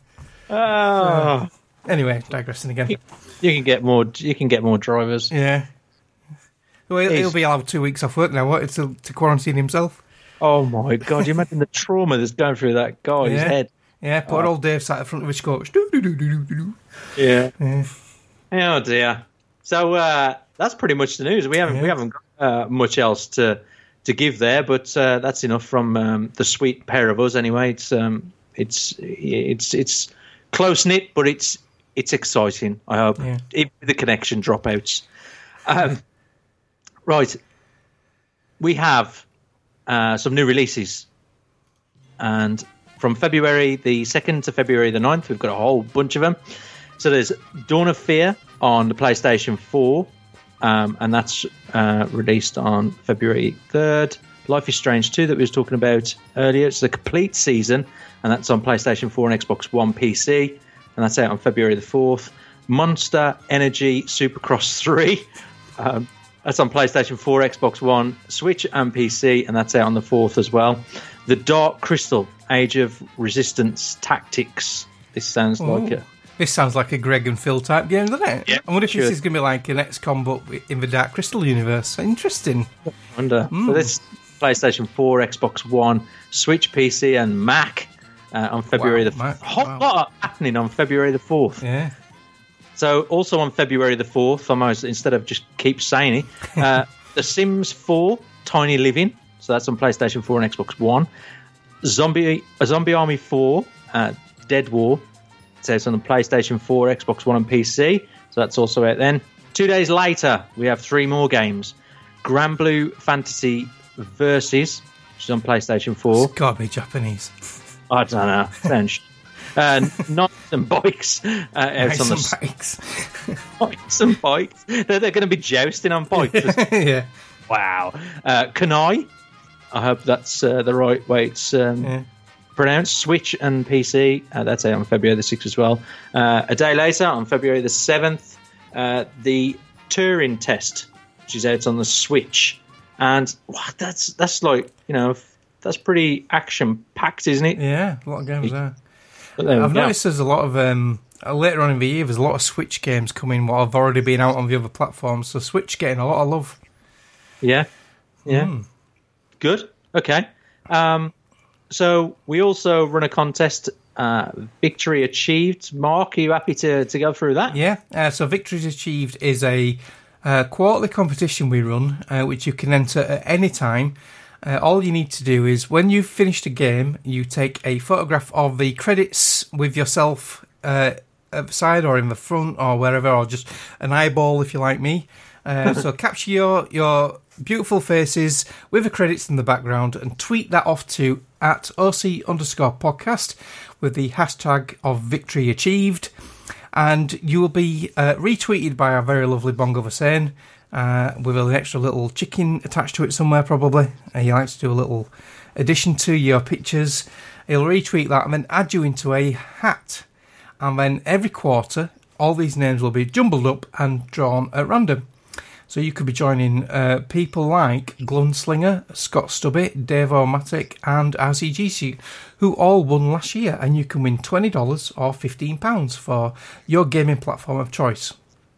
Oh. Anyway, digressing again. You can get more. You can get more drivers. Yeah. Well, he'll, He's- he'll be allowed two weeks off work now, what, to, to quarantine himself. Oh my god! You imagine the trauma that's going through that guy's Yeah. head. Yeah, poor Oh. old Dave sat in front of his coach. Do, do, do, do, do, do. Yeah. Yeah. Oh dear. So uh, that's pretty much the news. We haven't we Yeah. haven't got uh, much else to to give there, but uh, that's enough from um, the sweet pair of us. Anyway, it's um, it's it's it's close knit, but it's it's exciting. I hope Yeah. even with the connection dropouts. Um, Right. We have uh, some new releases. And from February the second to February the ninth, we've got a whole bunch of them. So there's Dawn of Fear on the PlayStation four. Um, and that's uh, released on February third. Life is Strange two that we was talking about earlier. It's the complete season. And that's on PlayStation four and Xbox One P C. And that's out on February the fourth. Monster Energy Supercross three. Um, that's on PlayStation four, Xbox One, Switch and P C. And that's out on the fourth as well. The Dark Crystal, Age of Resistance Tactics. This sounds Ooh. like a... This sounds like a Greg and Phil type game, doesn't it? Yeah, I wonder if sure. this is going to be like an X COM but in the Dark Crystal universe. Interesting. I wonder. Mm. So this PlayStation four, Xbox One, Switch, P C and Mac uh, on February Wow, the... Mac, A whole wow. lot happening on February the fourth. Yeah. So also on February the fourth, almost instead of just keep saying it, uh, The Sims four, Tiny Living. So that's on PlayStation four and Xbox One. Zombie, a Zombie Army four, uh, Dead War. So it's on the PlayStation four, Xbox One and P C. So that's also out then. Two days later, we have three more games. Grand Blue Fantasy Versus, which is on PlayStation four. It's got to be Japanese. I don't know. Sounds... Uh, Knights and Bikes. Uh, Nice on the and bikes. Knights and Bikes. They're, they're going to be jousting on bikes. Yeah. Wow. Uh, Kanai. I hope that's uh, the right way it's um, Yeah. pronounced. Switch and P C. Uh, that's out on February the sixth as well. Uh, a day later, on February the seventh, uh, the Turing Test, which is out on the Switch. And wow, that's that's like, you know, that's pretty action-packed, isn't it? Yeah, a lot of games there. But there we I've go. noticed there's a lot of um, uh, later on in the year. There's a lot of Switch games coming what have already been out on the other platforms. So Switch getting a lot of love. Yeah, yeah, Mm. good. Okay. Um, so we also run a contest. Uh, victory achieved. Mark, are you happy to, to go through that? Yeah. Uh, so Victories Achieved is a uh, quarterly competition we run, uh, which you can enter at any time. Uh, all you need to do is, when you've finished a game, you take a photograph of the credits with yourself uh, at the side or in the front or wherever, or just an eyeball if you like me. Uh, so capture your, your beautiful faces with the credits in the background and tweet that off to at OC underscore podcast with the hashtag of victory achieved. And you will be uh, retweeted by our very lovely Bongo Vasen. Uh, with an extra little chicken attached to it somewhere, probably. Uh, he likes to do a little addition to your pictures. He'll retweet that and then add you into a hat. And then every quarter, all these names will be jumbled up and drawn at random. So you could be joining uh, people like Glunslinger, Scott Stubby, Dave O'Matic, and R C G C, who all won last year. And you can win twenty dollars or fifteen pounds for your gaming platform of choice.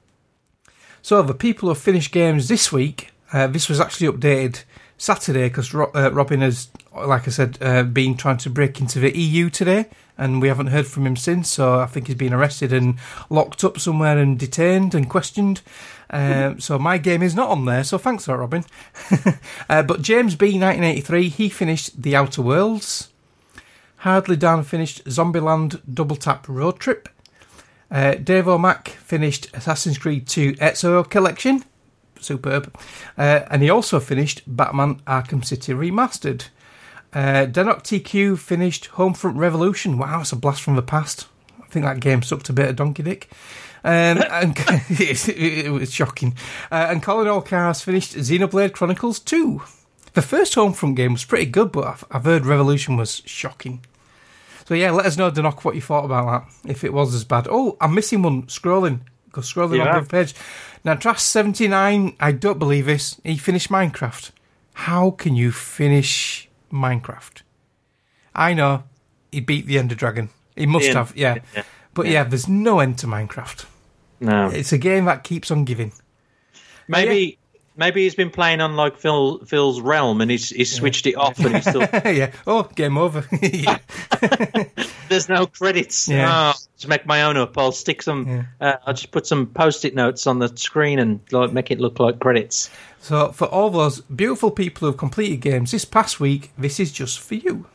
So the people who have finished games this week, uh, this was actually updated Saturday because Ro- uh, Robin has, like I said, uh, been trying to break into the E U today, and we haven't heard from him since, so I think he's been arrested and locked up somewhere and detained and questioned. Um, so my game is not on there, so thanks for that, Robin. uh, but James B, nineteen eighty-three, he finished The Outer Worlds. Hardly Dan finished Zombieland Double Tap Road Trip. Uh, Dave O'Mac finished Assassin's Creed two Ezio Collection. Superb. Uh, and he also finished Batman Arkham City Remastered. Uh, Denok T Q finished Homefront Revolution. Wow, it's a blast from the past. I think that game sucked a bit of donkey dick. Um, and it, it was shocking. Uh, and Colin Allcars finished Xenoblade Chronicles two. The first Homefront game was pretty good, but I've, I've heard Revolution was shocking. So yeah, let us know, Denok, what you thought about that, if it was as bad. Oh, I'm missing one, scrolling. Go scrolling Yeah. on the page. Now, Trash seventy-nine, I don't believe this, he finished Minecraft. How can you finish Minecraft? I know, he beat the Ender Dragon. He must Yeah. have, yeah. Yeah. But yeah. yeah, there's no end to Minecraft. No. It's a game that keeps on giving. Maybe maybe he's been playing on like Phil Phil's Realm and he's, he's switched it off and he's still... Yeah. Oh, game over. Yeah. There's no credits. Yeah. Oh, to make my own up, I'll stick some... Yeah. Uh, I'll just put some Post-it notes on the screen and like make it look like credits. So for all those beautiful people who have completed games this past week, this is just for you.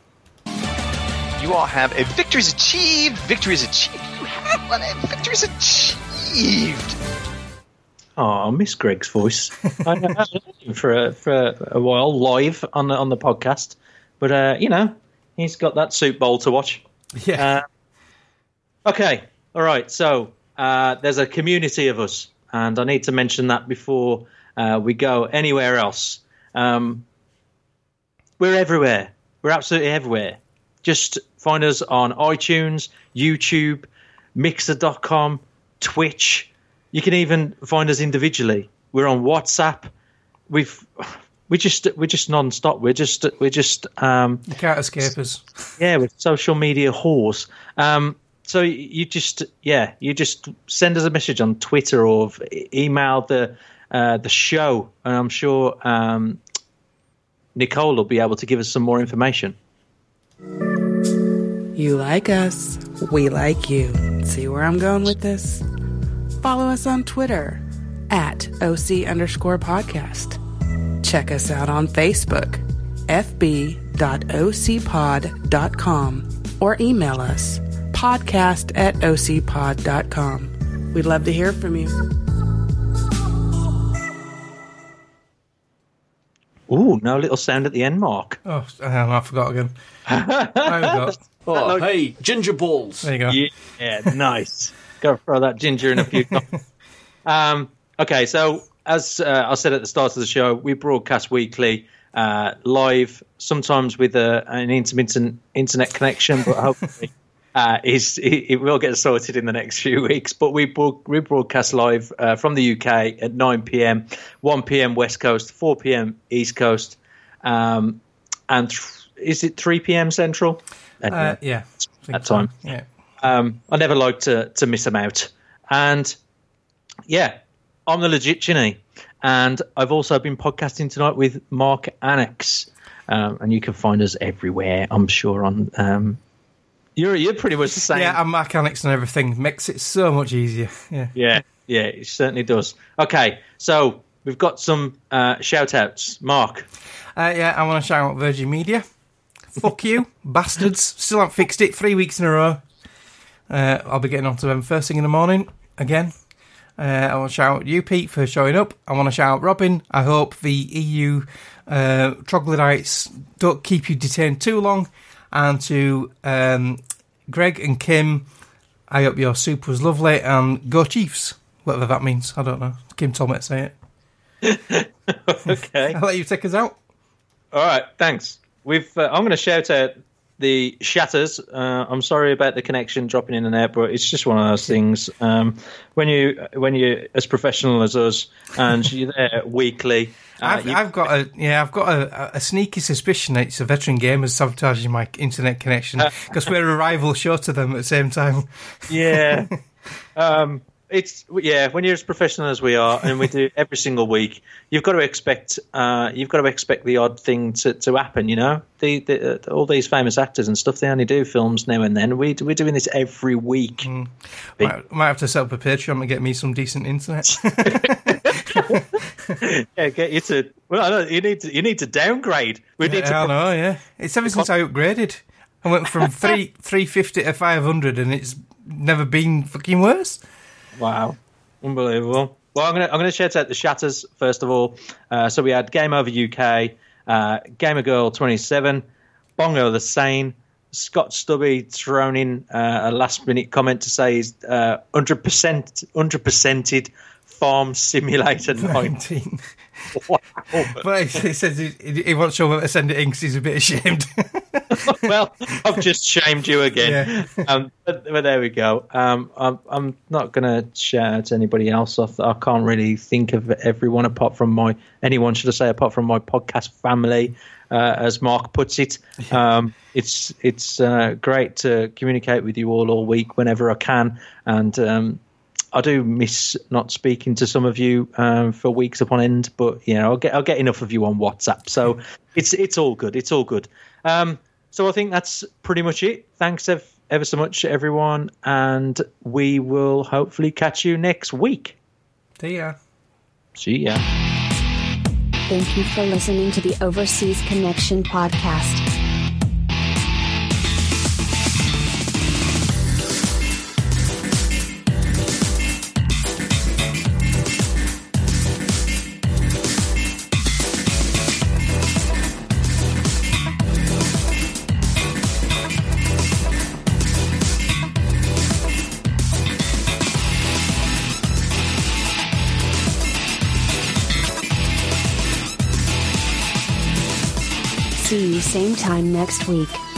You all have a victories achieved. Victories achieved. You have one. A victories achieved. Oh, I miss Greg's voice. I haven't heard him for a, for a while live on the on the podcast, but uh, you know, he's got that soup bowl to watch. Yeah. Uh, okay. All right. So uh, there's a community of us, and I need to mention that before uh, we go anywhere else. Um, we're everywhere. We're absolutely everywhere. Just find us on iTunes, YouTube, Mixer dot com, Twitch. You can even find us individually. We're on WhatsApp. We've we just we're just non-stop. We're just we're just um, you can't escape us. Yeah, we're social media whores. Um, so you just yeah, you just send us a message on Twitter or email the uh, the show, and I'm sure um, Nicole will be able to give us some more information. You like us, we like you. See where I'm going with this? Follow us on Twitter at O C underscore podcast. Check us out on Facebook, f b dot o c pod dot com, or email us, podcast at o c pod dot com. We'd love to hear from you. Ooh, no little sound at the end, Mark. Oh, I forgot again. I forgot. Oh, hey, ginger balls. There you go. Yeah, nice. Go throw that ginger in a few times. Um, okay, so as uh, I said at the start of the show, we broadcast weekly, uh, live, sometimes with a, an intermittent internet connection, but hopefully uh, is, it, it will get sorted in the next few weeks. But we, broad, we broadcast live uh, from the U K at nine p.m, one p.m. West Coast, four p.m. East Coast, um, and th- is it three p.m. Central? Uh, yeah. At time. So. Yeah. Um, I never like to, to miss them out. And, yeah, I'm the Legit Ginny. And I've also been podcasting tonight with Mark Annex. Um, and you can find us everywhere, I'm sure. On um, You're you're pretty much the same. Yeah, I'm Mark Annex and everything. Makes it so much easier. Yeah, yeah, yeah, it certainly does. Okay, so we've got some uh, shout-outs. Mark? Uh, yeah, I want to shout out Virgin Media. Fuck you, bastards. Still haven't fixed it. Three weeks in a row. Uh, I'll be getting onto them first thing in the morning again. Uh, I want to shout out you, Pete, for showing up. I want to shout out Robin. I hope the E U uh, troglodytes don't keep you detained too long. And to um, Greg and Kim, I hope your soup was lovely. And go Chiefs, whatever that means. I don't know. Kim told me to say it. Okay. I'll let you take us out. All right, thanks. We've. Uh, I'm going to shout out the Shatters. Uh, I'm sorry about the connection dropping in and out, but it's just one of those things. Um, when you when you're as professional as us and you're there weekly, uh, I've, you, I've got a yeah, I've got a, a sneaky suspicion that it's a veteran gamers sabotaging my internet connection because we're a rival show to them at the same time. Yeah. um, It's yeah. When you're as professional as we are, and we do every single week, you've got to expect uh, you've got to expect the odd thing to, to happen. You know, the, the uh, all these famous actors and stuff. They only do films now and then. We we're doing this every week. Mm. Might, might have to set up a Patreon to get me some decent internet. Yeah, get you to. Well, I know, you need to you need to downgrade. We yeah, need to. I know. Yeah, it's ever since I upgraded. I went from three three fifty to five hundred, and it's never been fucking worse. Wow, unbelievable. Well, I'm gonna I'm gonna shout out the Shatters first of all. Uh, so we had Game Over U K, uh, Gamer Girl twenty-seven, Bongo the Sane, Scott Stubby thrown in uh, a last minute comment to say he's uh, one hundred percent one hundred percented Farm Simulator nineteen. Wow. But he, he says he, he wants someone to send it in because he's a bit ashamed. Well, I've just shamed you again. Yeah. Um, but, but there we go. Um, I'm, I'm not going to shout out to anybody else. I, I can't really think of everyone apart from my anyone, should I say, apart from my podcast family, uh, as Mark puts it. Um, it's it's uh, great to communicate with you all all week whenever I can, and um, I do miss not speaking to some of you um, for weeks upon end. But you know, I'll get I'll get enough of you on WhatsApp, so it's it's all good. It's all good. Um, So I think that's pretty much it. Thanks ev- ever so much, everyone, and we will hopefully catch you next week. See ya. See ya. Thank you for listening to the Overseas Connection podcast. See you same time next week.